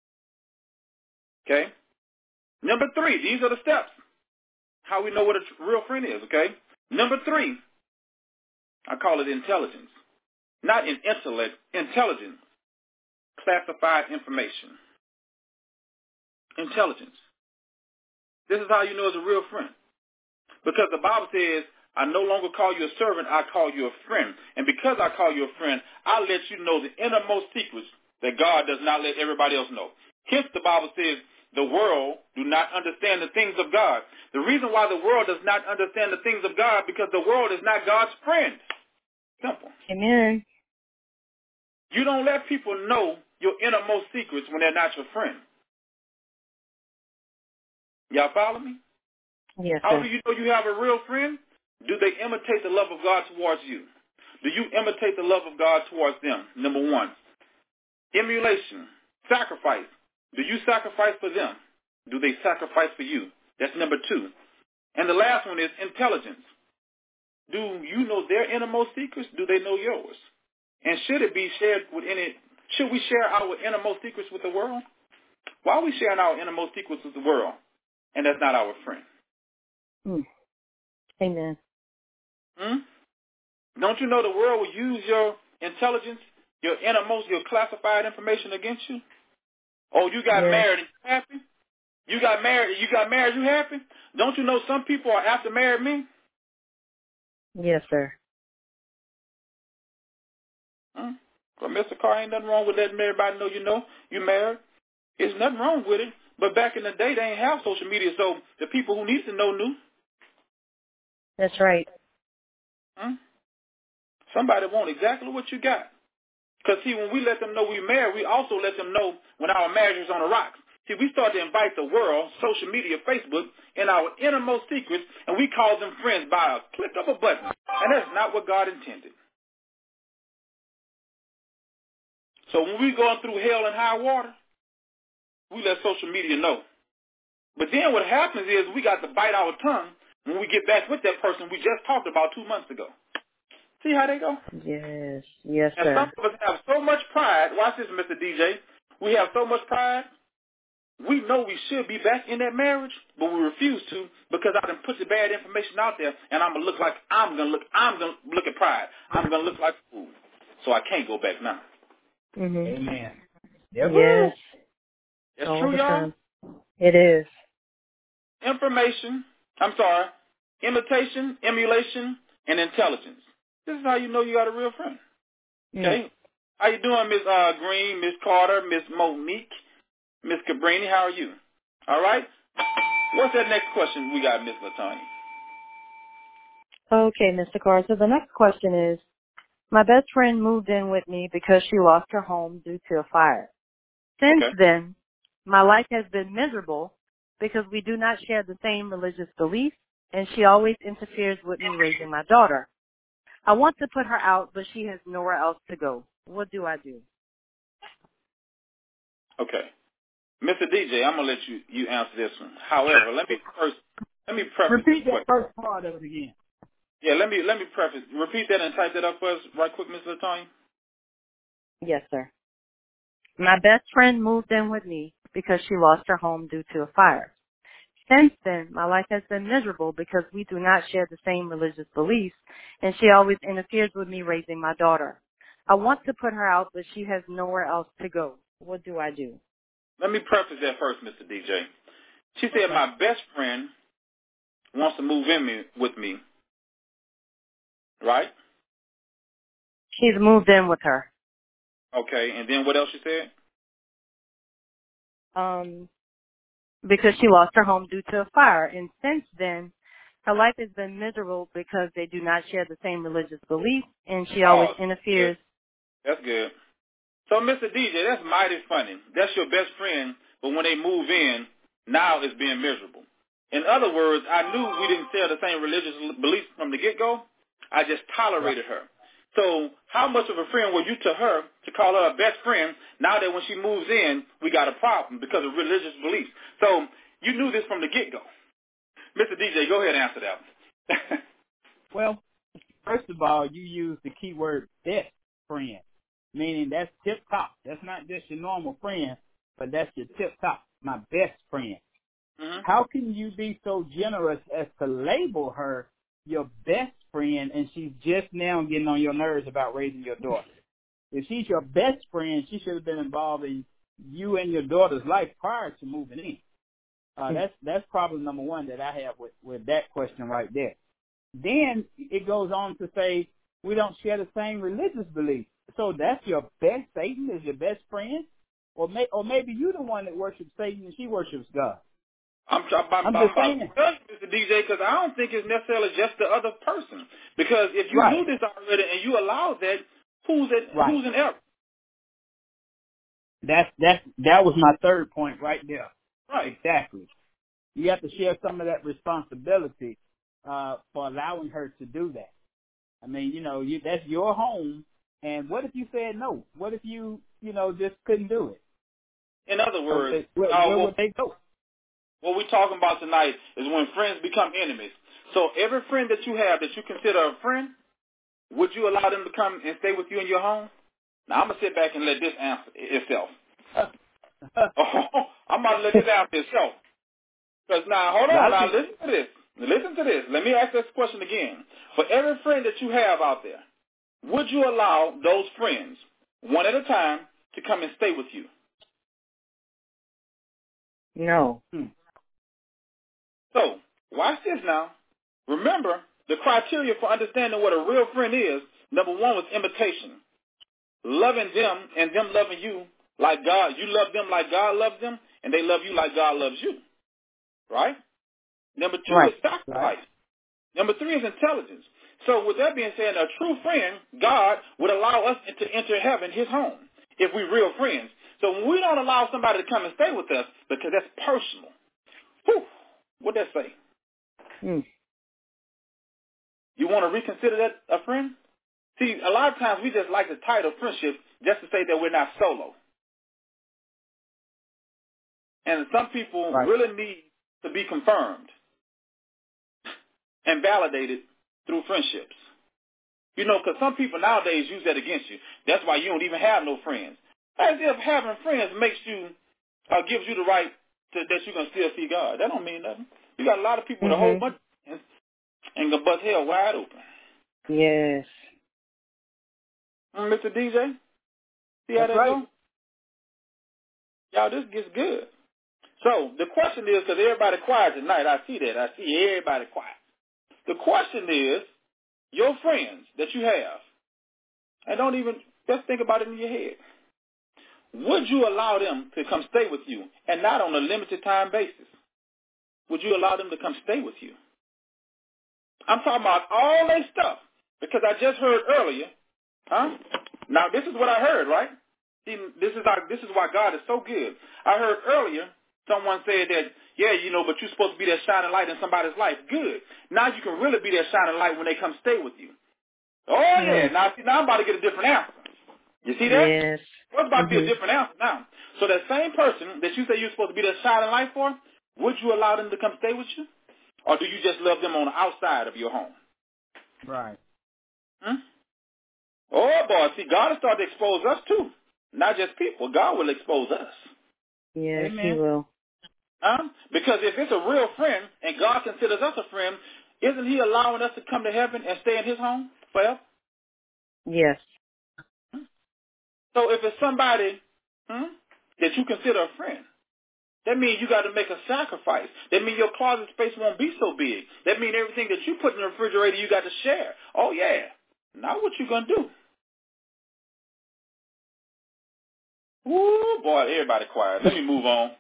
Okay? Number three, these are the steps. How we know what a real friend is, okay? Number three, I call it intelligence. Not in intellect, intelligence. Classified information. Intelligence. This is how you know it's a real friend. Because the Bible says, I no longer call you a servant, I call you a friend. And because I call you a friend, I let you know the innermost secrets that God does not let everybody else know. Hence the Bible says, the world do not understand the things of God. The reason why the world does not understand the things of God, because the world is not God's friend. Simple.
Amen.
You don't let people know your innermost secrets when they're not your friend. Y'all follow me?
Yes,
How
sir.
do you know you have a real friend? Do they imitate the love of God towards you? Do you imitate the love of God towards them? Number one. Emulation. Sacrifice. Do you sacrifice for them? Do they sacrifice for you? That's number two. And the last one is intelligence. Do you know their innermost secrets? Do they know yours? And should it be shared with should we share our innermost secrets with the world? Why are we sharing our innermost secrets with the world? And that's not our friend.
Amen.
Don't you know the world will use your intelligence, your innermost, your classified information against you? Oh, you got married and you happy? You got married, you happy? Don't you know some people are after married men?
Yes, sir.
Well, Mr. Carr, ain't nothing wrong with letting everybody know you married. There's nothing wrong with it. But back in the day, they ain't have social media, so the people who need to know knew.
That's right.
Somebody want exactly what you got. Because, see, when we let them know we're married, we also let them know when our marriage is on the rocks. See, we start to invite the world, social media, Facebook, in our innermost secrets, and we call them friends by a click of a button. And that's not what God intended. So when we're going through hell and high water, we let social media know. But then what happens is we got to bite our tongue when we get back with that person we just talked about 2 months ago. See how they go?
Yes. Yes,
And
sir.
some of us have so much pride. Watch this, Mr. DJ. We have so much pride. We know we should be back in that marriage, but we refuse to because I done put the bad information out there, and I'm gonna look at pride. I'm gonna look like a fool, so I can't go back now.
Mm-hmm.
Amen.
Yes.
That's
All
true,
the
y'all.
time. It is.
Imitation, emulation, and intelligence. This is how you know you got a real friend. Okay? How you doing, Miss Green, Miss Carter, Miss Monique, Miss Cabrini? How are you? All right? What's that next question we got, Miss Latanya?
Okay, Mr. Carr. So the next question is, my best friend moved in with me because she lost her home due to a fire. Since then, my life has been miserable because we do not share the same religious beliefs, and she always interferes with me raising my daughter. I want to put her out, but she has nowhere else to go. What do I do?
Okay. Mr. DJ, I'm going to let you answer this one. However, let me preface
Repeat
this
that
question.
first part of it again.
Yeah, let me preface. Repeat that and type that up for us right quick, Miss Latanya.
Yes, sir. My best friend moved in with me because she lost her home due to a fire. Since then, my life has been miserable because we do not share the same religious beliefs, and she always interferes with me raising my daughter. I want to put her out, but she has nowhere else to go. What do I do?
Let me preface that first, Mr. DJ. She said my best friend wants to move in with me, right?
She's moved in with her.
Okay, and then what else she said?
Because she lost her home due to a fire. And since then, her life has been miserable because they do not share the same religious beliefs, and she always interferes.
That's good. So, Mr. DJ, that's mighty funny. That's your best friend, but when they move in, now it's being miserable. In other words, I knew we didn't share the same religious beliefs from the get-go. I just tolerated her. So how much of a friend were you to her to call her a best friend now that when she moves in, we got a problem because of religious beliefs? So you knew this from the get-go. Mr. DJ, go ahead and answer that.
Well, first of all, you use the keyword best friend, meaning that's tip-top. That's not just your normal friend, but that's your tip-top, my best friend. Mm-hmm. How can you be so generous as to label her your best friend and she's just now getting on your nerves about raising your daughter? If she's your best friend, she should have been involved in you and your daughter's life prior to moving in. That's problem number one that I have with that question right there. Then it goes on to say we don't share the same religious beliefs. So that's your best, Satan is your best friend? Or maybe you're the one that worships Satan and she worships God.
I'm just saying, Mr. DJ, because I don't think it's necessarily just the other person. Because if you knew this already and you allowed that, who's in error?
That was my third point right there.
Right.
Exactly. You have to share some of that responsibility for allowing her to do that. I mean, that's your home. And what if you said no? What if you just couldn't do it?
In other words,
where would they go?
What we're talking about tonight is when friends become enemies. So every friend that you have that you consider a friend, would you allow them to come and stay with you in your home? Now, I'm going to sit back and let this answer itself. I'm about to let this answer itself. Because now, hold on, now listen to this. Listen to this. Let me ask this question again. For every friend that you have out there, would you allow those friends, one at a time, to come and stay with you?
No.
So, watch this now. Remember, the criteria for understanding what a real friend is, number one was imitation. Loving them and them loving you like God. You love them like God loves them, and they love you like God loves you. Right? Number two is sacrifice. Right. Number three is intelligence. So with that being said, a true friend, God would allow us to enter heaven, his home, if we're real friends. So when we don't allow somebody to come and stay with us, because that's personal. Whew, what'd that say? You want to reconsider that, a friend? See, a lot of times we just like the title friendship just to say that we're not solo. And some people really need to be confirmed and validated through friendships. You know, because some people nowadays use that against you. That's why you don't even have no friends. As if having friends makes you, gives you the right that you can still see God. That don't mean nothing. You got a lot of people with a whole bunch of friends and gonna bust hell wide open.
Yes.
Mr. DJ, see how that goes? Y'all, this gets good. So the question is, because everybody quiet tonight, I see that. I see everybody quiet. The question is, your friends that you have, and don't even, just think about it in your head. Would you allow them to come stay with you, and not on a limited time basis? Would you allow them to come stay with you? I'm talking about all that stuff, because I just heard earlier, Now this is what I heard, right? See, this is why God is so good. I heard earlier someone said that, yeah, you know, but you're supposed to be that shining light in somebody's life. Good. Now you can really be that shining light when they come stay with you. Oh yeah. Now I'm about to get a different answer. You see that?
Yes.
What's about to be a different answer now? So that same person that you say you're supposed to be that shining light for, would you allow them to come stay with you? Or do you just love them on the outside of your home?
Right.
Oh, boy. See, God will start to expose us, too. Not just people. God will expose us.
Yes, he will.
Because if it's a real friend and God considers us a friend, isn't he allowing us to come to heaven and stay in his home forever?
Yes.
So if it's somebody that you consider a friend, that means you got to make a sacrifice. That means your closet space won't be so big. That means everything that you put in the refrigerator, you got to share. Oh, yeah. Now what you going to do? Ooh, boy, everybody quiet. Let me move on.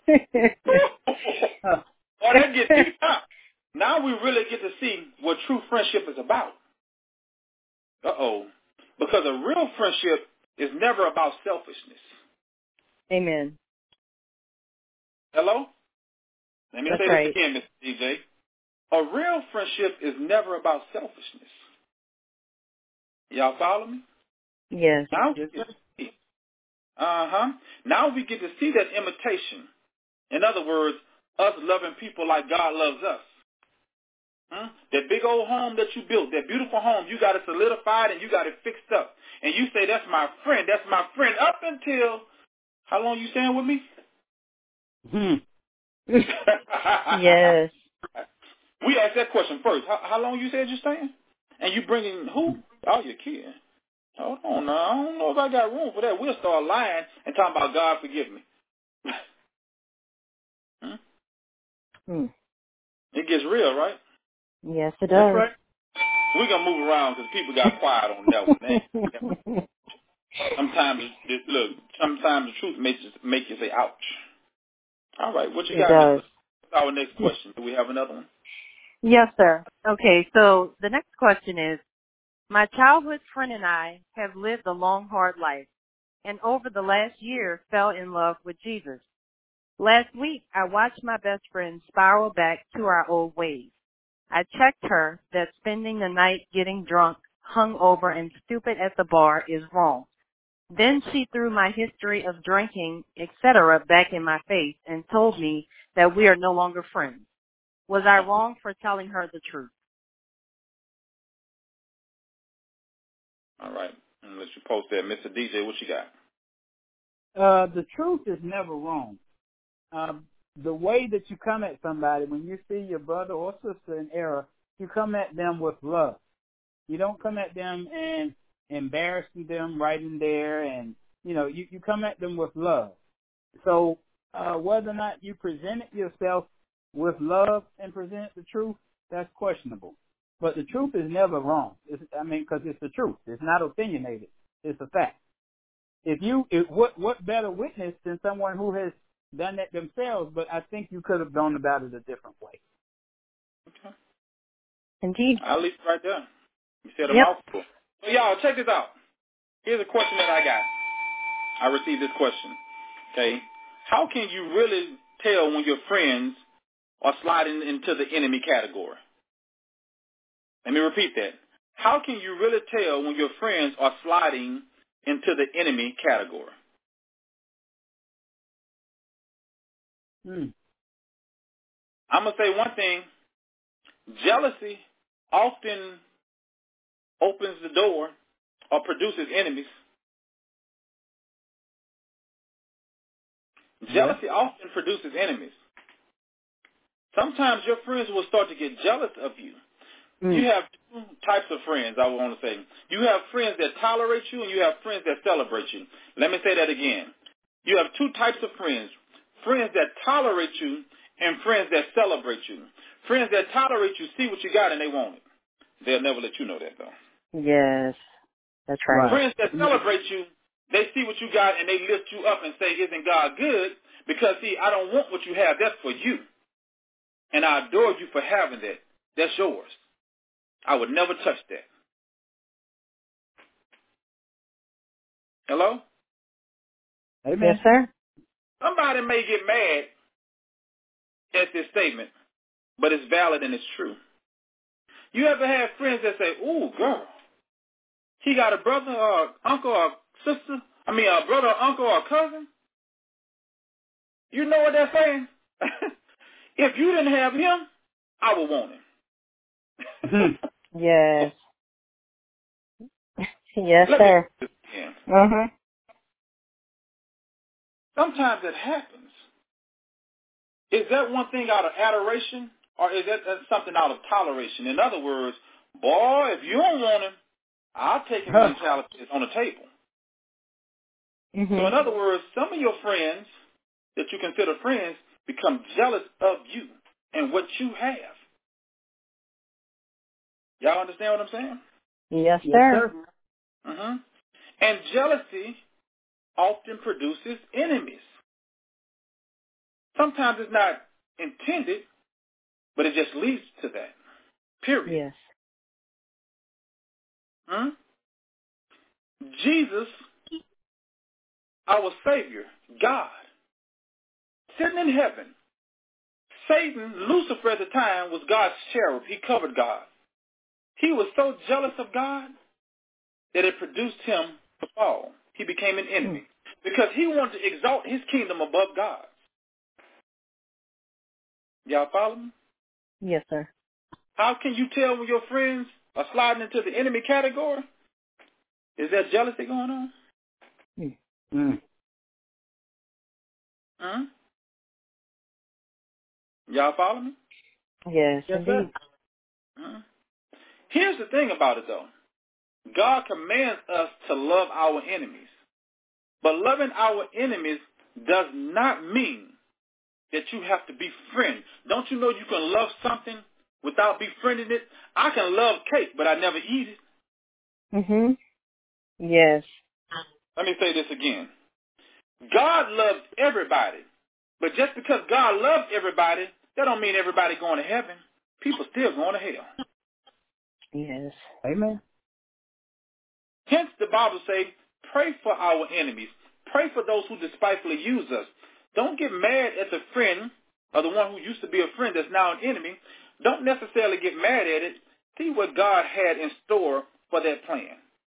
Oh, that gets deep now. Now we really get to see what true friendship is about. Uh-oh. Because a real friendship is never about selfishness.
Amen.
Hello? Let me say this again, Mr. DJ. A real friendship is never about selfishness. Y'all follow me?
Yes.
Now we get to see. Now we get to see that imitation. In other words, us loving people like God loves us. That big old home that you built, that beautiful home, you got it solidified and you got it fixed up. And you say, that's my friend up until, how long you staying with me?
Yes.
We asked that question first. How long you said you're staying? And you bringing who? Oh, your kid. Hold on now. I don't know if I got room for that. We'll start lying and talking about God forgive me. It gets real, right?
Yes, it does.
That's right.
We're going to move around because people got quiet on that one. Sometimes the truth make you say, ouch. All right, what you got? What's our next question? Do we have another one?
Yes, sir. Okay, so the next question is, my childhood friend and I have lived a long, hard life, and over the last year fell in love with Jesus. Last week, I watched my best friend spiral back to our old ways. I checked her that spending the night getting drunk, hungover, and stupid at the bar is wrong. Then she threw my history of drinking, etc., back in my face and told me that we are no longer friends. Was I wrong for telling her the truth?
All right. Unless you post that. Mr. DJ, what you got?
The truth is never wrong. the way that you come at somebody, when you see your brother or sister in error, you come at them with love. You don't come at them and embarrassing them right in there, and you come at them with love. So whether or not you present yourself with love and present the truth, that's questionable. But the truth is never wrong. Because it's the truth. It's not opinionated. It's a fact. What better witness than someone who has done that themselves? But I think you could have gone about it a different way.
Okay.
Indeed.
I'll leave it right there. You said a
Yep.
mouthful. So y'all, check this out. Here's a question that I got. I received this question. Okay. How can you really tell when your friends are sliding into the enemy category? Let me repeat that. How can you really tell when your friends are sliding into the enemy category? I'm going to say one thing. Jealousy often opens the door or produces enemies. Jealousy often produces enemies. Sometimes your friends will start to get jealous of you. You have two types of friends, I want to say. You have friends that tolerate you, and you have friends that celebrate you. Let me say that again. You have two types of friends. Friends that tolerate you and friends that celebrate you. Friends that tolerate you see what you got and they want it. They'll never let you know that, though.
Yes, that's right.
Friends that celebrate you, they see what you got and they lift you up and say, isn't God good? Because, see, I don't want what you have. That's for you. And I adore you for having that. That's yours. I would never touch that. Hello?
Amen.
Yes, sir.
Somebody may get mad at this statement, but it's valid and it's true. You ever have friends that say, ooh, girl, he got a brother or uncle or sister? A brother or uncle or cousin? You know what they're saying? If you didn't have him, I would want him.
Yes. Yes, sir.
Sometimes it happens. Is that one thing out of adoration, or is that something out of toleration? In other words, boy, if you don't want him, I'll take him mentality on the table. So in other words, some of your friends that you consider friends become jealous of you and what you have. Y'all understand what I'm saying?
Yes, sir.
And jealousy often produces enemies. Sometimes it's not intended, but it just leads to that. Period.
Yes.
Jesus, our Savior, God, sitting in heaven. Satan, Lucifer at the time, was God's cherub. He covered God. He was so jealous of God that it produced him to fall. He became an enemy because he wanted to exalt his kingdom above God. Y'all follow me?
Yes, sir.
How can you tell when your friends are sliding into the enemy category? Is there jealousy going on? Y'all follow me?
Yes, indeed.
Here's the thing about it, though. God commands us to love our enemies. But loving our enemies does not mean that you have to befriend. Don't you know you can love something without befriending it? I can love cake, but I never eat it.
Yes.
Let me say this again. God loves everybody. But just because God loves everybody, that don't mean everybody going to heaven. People still going to hell.
Yes.
Amen.
Hence the Bible says, pray for our enemies. Pray for those who despitefully use us. Don't get mad at the friend or the one who used to be a friend that's now an enemy. Don't necessarily get mad at it. See what God had in store for that plan.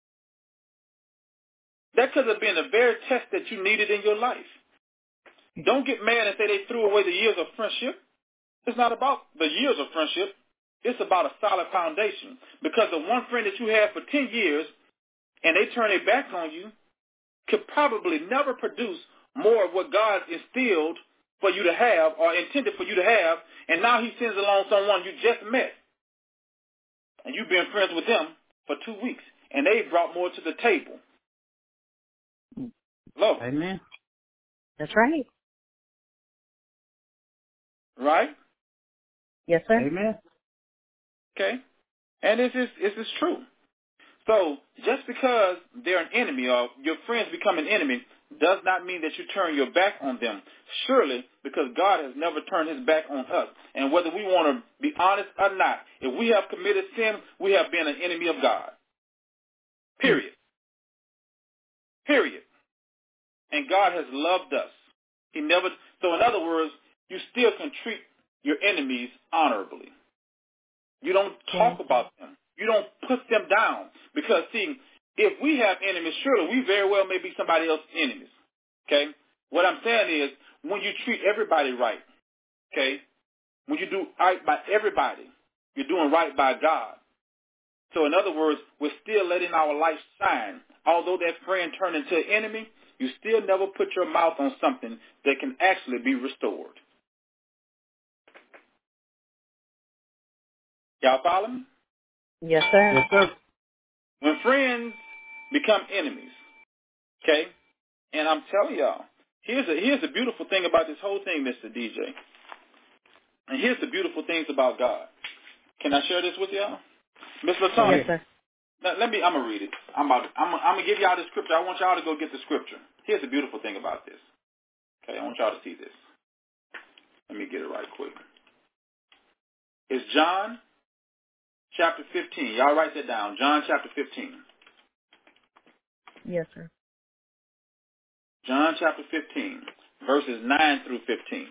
That could have been the very test that you needed in your life. Don't get mad and say they threw away the years of friendship. It's not about the years of friendship. It's about a solid foundation. Because the one friend that you had for 10 years and they turn their back on you could probably never produce more of what God instilled for you to have or intended for you to have, and now he sends along someone you just met, and you've been friends with them for 2 weeks, and they brought more to the table. Hello.
Amen.
That's right.
Right?
Yes, sir.
Amen.
Okay. And this is true. So just because they're an enemy or your friends become an enemy does not mean that you turn your back on them. Surely, because God has never turned his back on us. And whether we want to be honest or not, if we have committed sin, we have been an enemy of God. Period. Period. And God has loved us. So in other words, you still can treat your enemies honorably. You don't talk about them. You don't put them down. Because, see, if we have enemies, surely we very well may be somebody else's enemies. Okay? What I'm saying is, when you treat everybody right, okay, when you do right by everybody, you're doing right by God. So in other words, we're still letting our light shine. Although that friend turned into an enemy, you still never put your mouth on something that can actually be restored. Y'all follow me?
Yes, sir.
Yes, sir.
When friends become enemies, okay, and I'm telling y'all, here's the beautiful thing about this whole thing, Mr. DJ. And here's the beautiful things about God. Can I share this with y'all? Ms. LaTonya,
Yes, sir.
I'm going to read it. I'm going to give y'all the scripture. I want y'all to go get the scripture. Here's the beautiful thing about this. Okay, I want y'all to see this. Let me get it right quick. It's John chapter 15. Y'all write that down. John chapter 15.
Yes, sir.
John chapter 15, verses 9 through 15.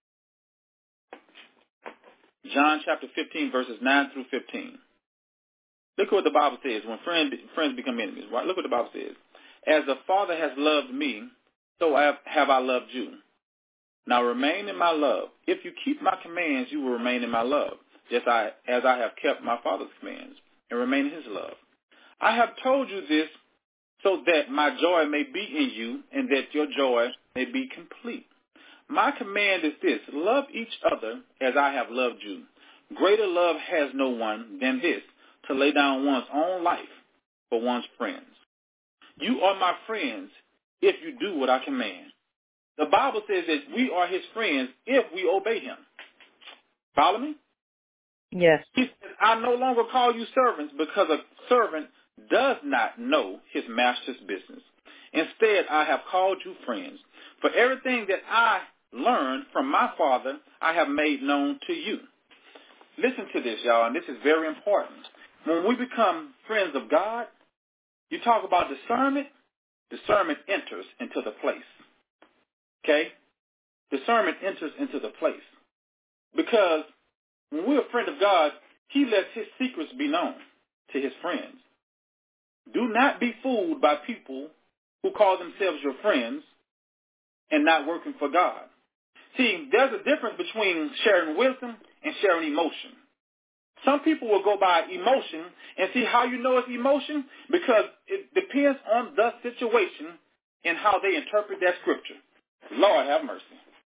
John chapter 15, verses 9 through 15. Look what the Bible says when friends become enemies. Right? Look what the Bible says. As the Father has loved me, so have I loved you. Now remain in my love. If you keep my commands, you will remain in my love, just as I have kept my Father's commands and remain in his love. I have told you this so that my joy may be in you and that your joy may be complete. My command is this: love each other as I have loved you. Greater love has no one than this, to lay down one's own life for one's friends. You are my friends if you do what I command. The Bible says that we are his friends if we obey him. Follow me?
Yes.
He says, I no longer call you servants because a servant does not know his master's business. Instead, I have called you friends. For everything that I learned from my Father, I have made known to you. Listen to this, y'all, and this is very important. When we become friends of God, you talk about discernment. Discernment enters into the place. Okay? Discernment enters into the place. Because when we're a friend of God, he lets his secrets be known to his friends. Do not be fooled by people who call themselves your friends and not working for God. See, there's a difference between sharing wisdom and sharing emotion. Some people will go by emotion, and see how you know it's emotion? Because it depends on the situation and how they interpret that scripture. Lord have mercy.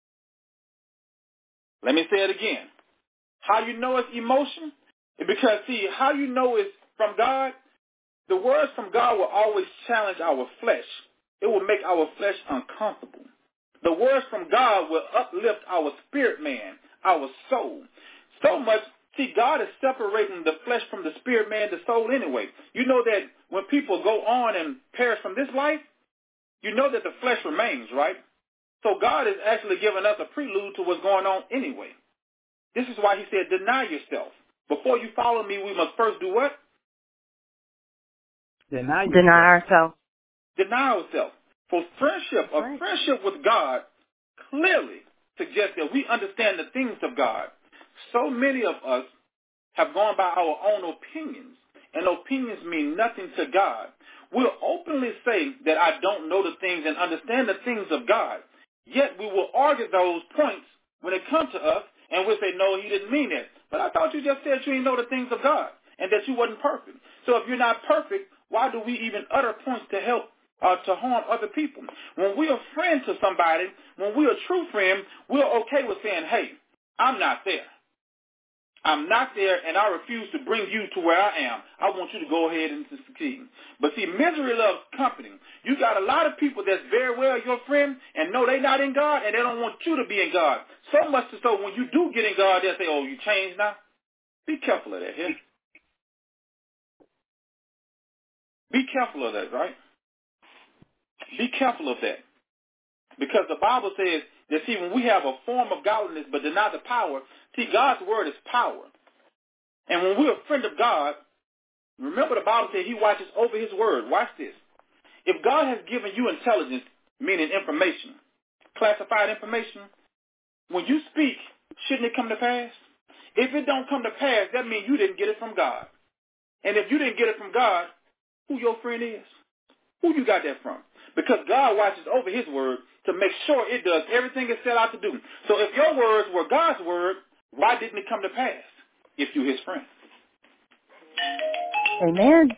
Let me say it again. How you know it's emotion? Because, see, how you know it's from God? The words from God will always challenge our flesh. It will make our flesh uncomfortable. The words from God will uplift our spirit man, our soul. So much, see, God is separating the flesh from the spirit man, the soul anyway. You know that when people go on and perish from this life, you know that the flesh remains, right? So God is actually giving us a prelude to what's going on anyway. This is why he said, deny yourself. Before you follow me, we must first do what?
Deny
ourselves.
Deny ourselves. For friendship, a friendship with God clearly suggests that we understand the things of God. So many of us have gone by our own opinions, and opinions mean nothing to God. We'll openly say that I don't know the things and understand the things of God, yet we will argue those points when it comes to us, and we'll say, no, he didn't mean it. But I thought you just said you didn't know the things of God and that you wasn't perfect. So if you're not perfect, why do we even utter points to help to harm other people. When we're a friend to somebody, when we're a true friend, we're okay with saying, hey, I'm not there. I'm not there, and I refuse to bring you to where I am. I want you to go ahead and succeed. But see, misery loves company. You got a lot of people that's very well your friend, and no, they're not in God, and they don't want you to be in God. So much so when you do get in God, they'll say, oh, you changed now? Be careful of that here. Be careful of that, right? Be careful of that. Because the Bible says that, see, when we have a form of godliness but deny the power, see, God's word is power. And when we're a friend of God, remember the Bible says he watches over his word. Watch this. If God has given you intelligence, meaning information, classified information, when you speak, shouldn't it come to pass? If it don't come to pass, that means you didn't get it from God. And if you didn't get it from God, who your friend is? Who you got that from? Because God watches over his word to make sure it does everything it's set out to do. So if your words were God's word, why didn't it come to pass if you're his friend?
Amen.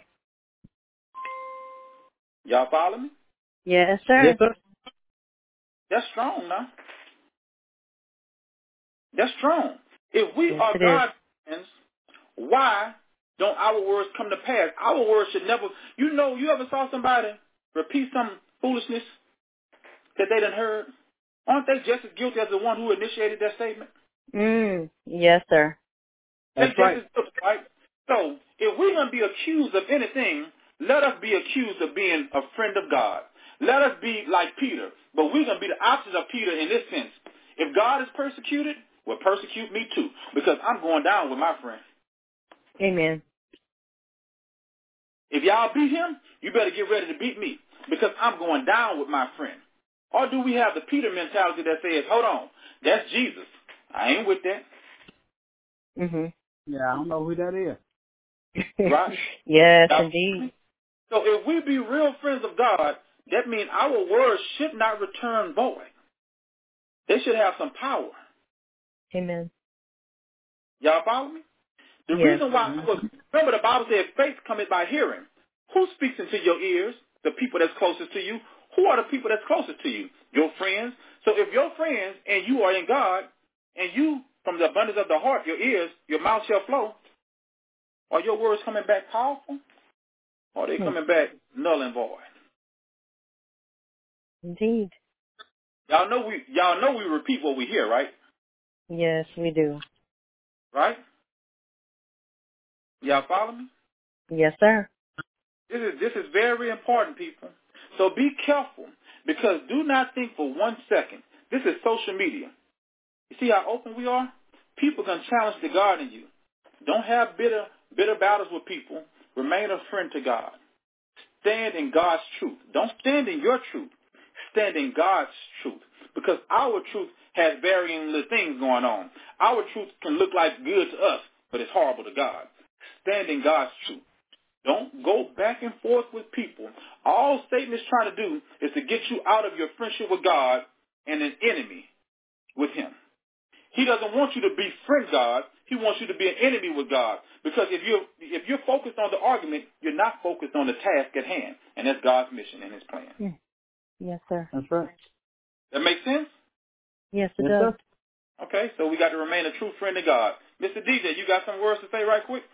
Y'all follow me?
Yes, sir.
Yes, sir.
That's strong now. That's strong. If we
Yes,
are
it
God's friends, why don't our words come to pass? Our words should never, you ever saw somebody repeat some foolishness that they done heard? Aren't they just as guilty as the one who initiated that statement?
Yes, sir.
That's
They
right.
just as guilty, right? So if we're going to be accused of anything, let us be accused of being a friend of God. Let us be like Peter, but we're going to be the opposite of Peter in this sense. If God is persecuted, well, persecute me too, because I'm going down with my friend.
Amen.
If y'all beat him, you better get ready to beat me, because I'm going down with my friend. Or do we have the Peter mentality that says, hold on, that's Jesus. I ain't with that.
Yeah, I don't know who that is.
Right?
Yes,
Now,
indeed.
so if we be real friends of God, that means our words should not return void. They should have some power.
Amen.
Y'all follow me? The
Yes.
reason why, remember the Bible said faith cometh by hearing. Who speaks into your ears? The people that's closest to you. Who are the people that's closest to you? Your friends. So if your friends and you are in God, and you, from the abundance of the heart, your ears, your mouth shall flow, are your words coming back powerful? Or are they coming back null and void?
Indeed.
Y'all know we repeat what we hear, right?
Yes, we do.
Right? Y'all follow me?
Yes, sir.
This is very important, people. So be careful, because do not think for 1 second. This is social media. You see how open we are? People can challenge the God in you. Don't have bitter battles with people. Remain a friend to God. Stand in God's truth. Don't stand in your truth. Stand in God's truth. Because our truth has varying little things going on. Our truth can look like good to us, but it's horrible to God. Stand in God's truth. Don't go back and forth with people. All Satan is trying to do is to get you out of your friendship with God and an enemy with him. He doesn't want you to befriend God. He wants you to be an enemy with God. Because if you're focused on the argument, you're not focused on the task at hand. And that's God's mission and his plan.
Yes, sir.
That's right.
That makes sense?
Yes, it
Yes,
does.
sir.
Okay, so we got to remain a true friend of God. Mr. DJ, you got some words to say right quick?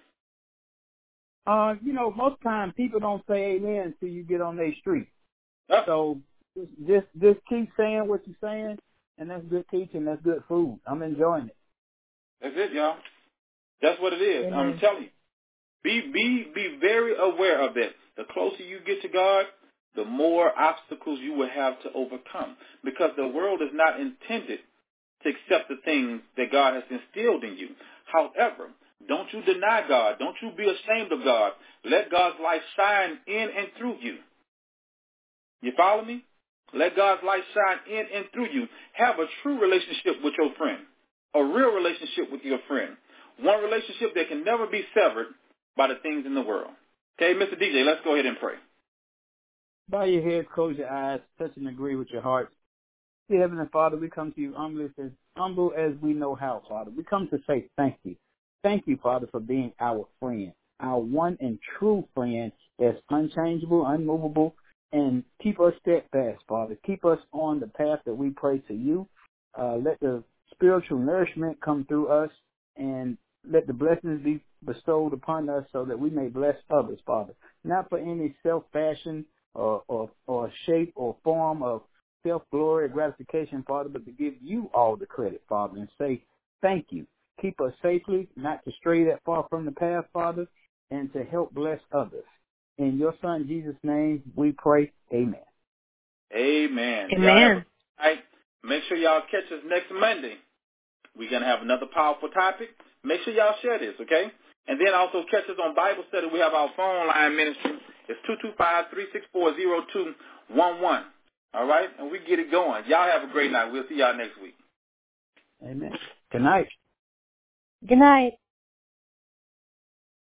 Most times people don't say amen until you get on their street.
Huh?
So just keep saying what you're saying, and that's good teaching. That's good food. I'm enjoying it.
That's it, y'all. That's what it is.
Amen.
I'm telling you. Be very aware of that. The closer you get to God, the more obstacles you will have to overcome. Because the world is not intended to accept the things that God has instilled in you. However, don't you deny God. Don't you be ashamed of God. Let God's light shine in and through you. You follow me? Let God's light shine in and through you. Have a true relationship with your friend. A real relationship with your friend. One relationship that can never be severed by the things in the world. Okay, Mr. DJ, let's go ahead and pray.
Bow your head, close your eyes, touch and agree with your heart. Dear Heavenly Father, we come to you humble as we know how, Father. We come to say thank you. Thank you, Father, for being our friend, our one and true friend that's unchangeable, unmovable, and keep us steadfast, Father. Keep us on the path that we pray to you. Let the spiritual nourishment come through us, and let the blessings be bestowed upon us so that we may bless others, Father. Not for any self-fashion or shape or form of self-glory or gratification, Father, but to give you all the credit, Father, and say thank you. Keep us safely, not to stray that far from the path, Father, and to help bless others. In your Son, Jesus' name, we pray. Amen.
Amen.
Amen.
Y'all have a good night. Make sure y'all catch us next Monday. We're going to have another powerful topic. Make sure y'all share this, okay? And then also catch us on Bible study. We have our phone line ministry. It's 225-364-0211. All right? And we get it going. Y'all have a great night. We'll see y'all next week.
Amen. Good night.
Good night.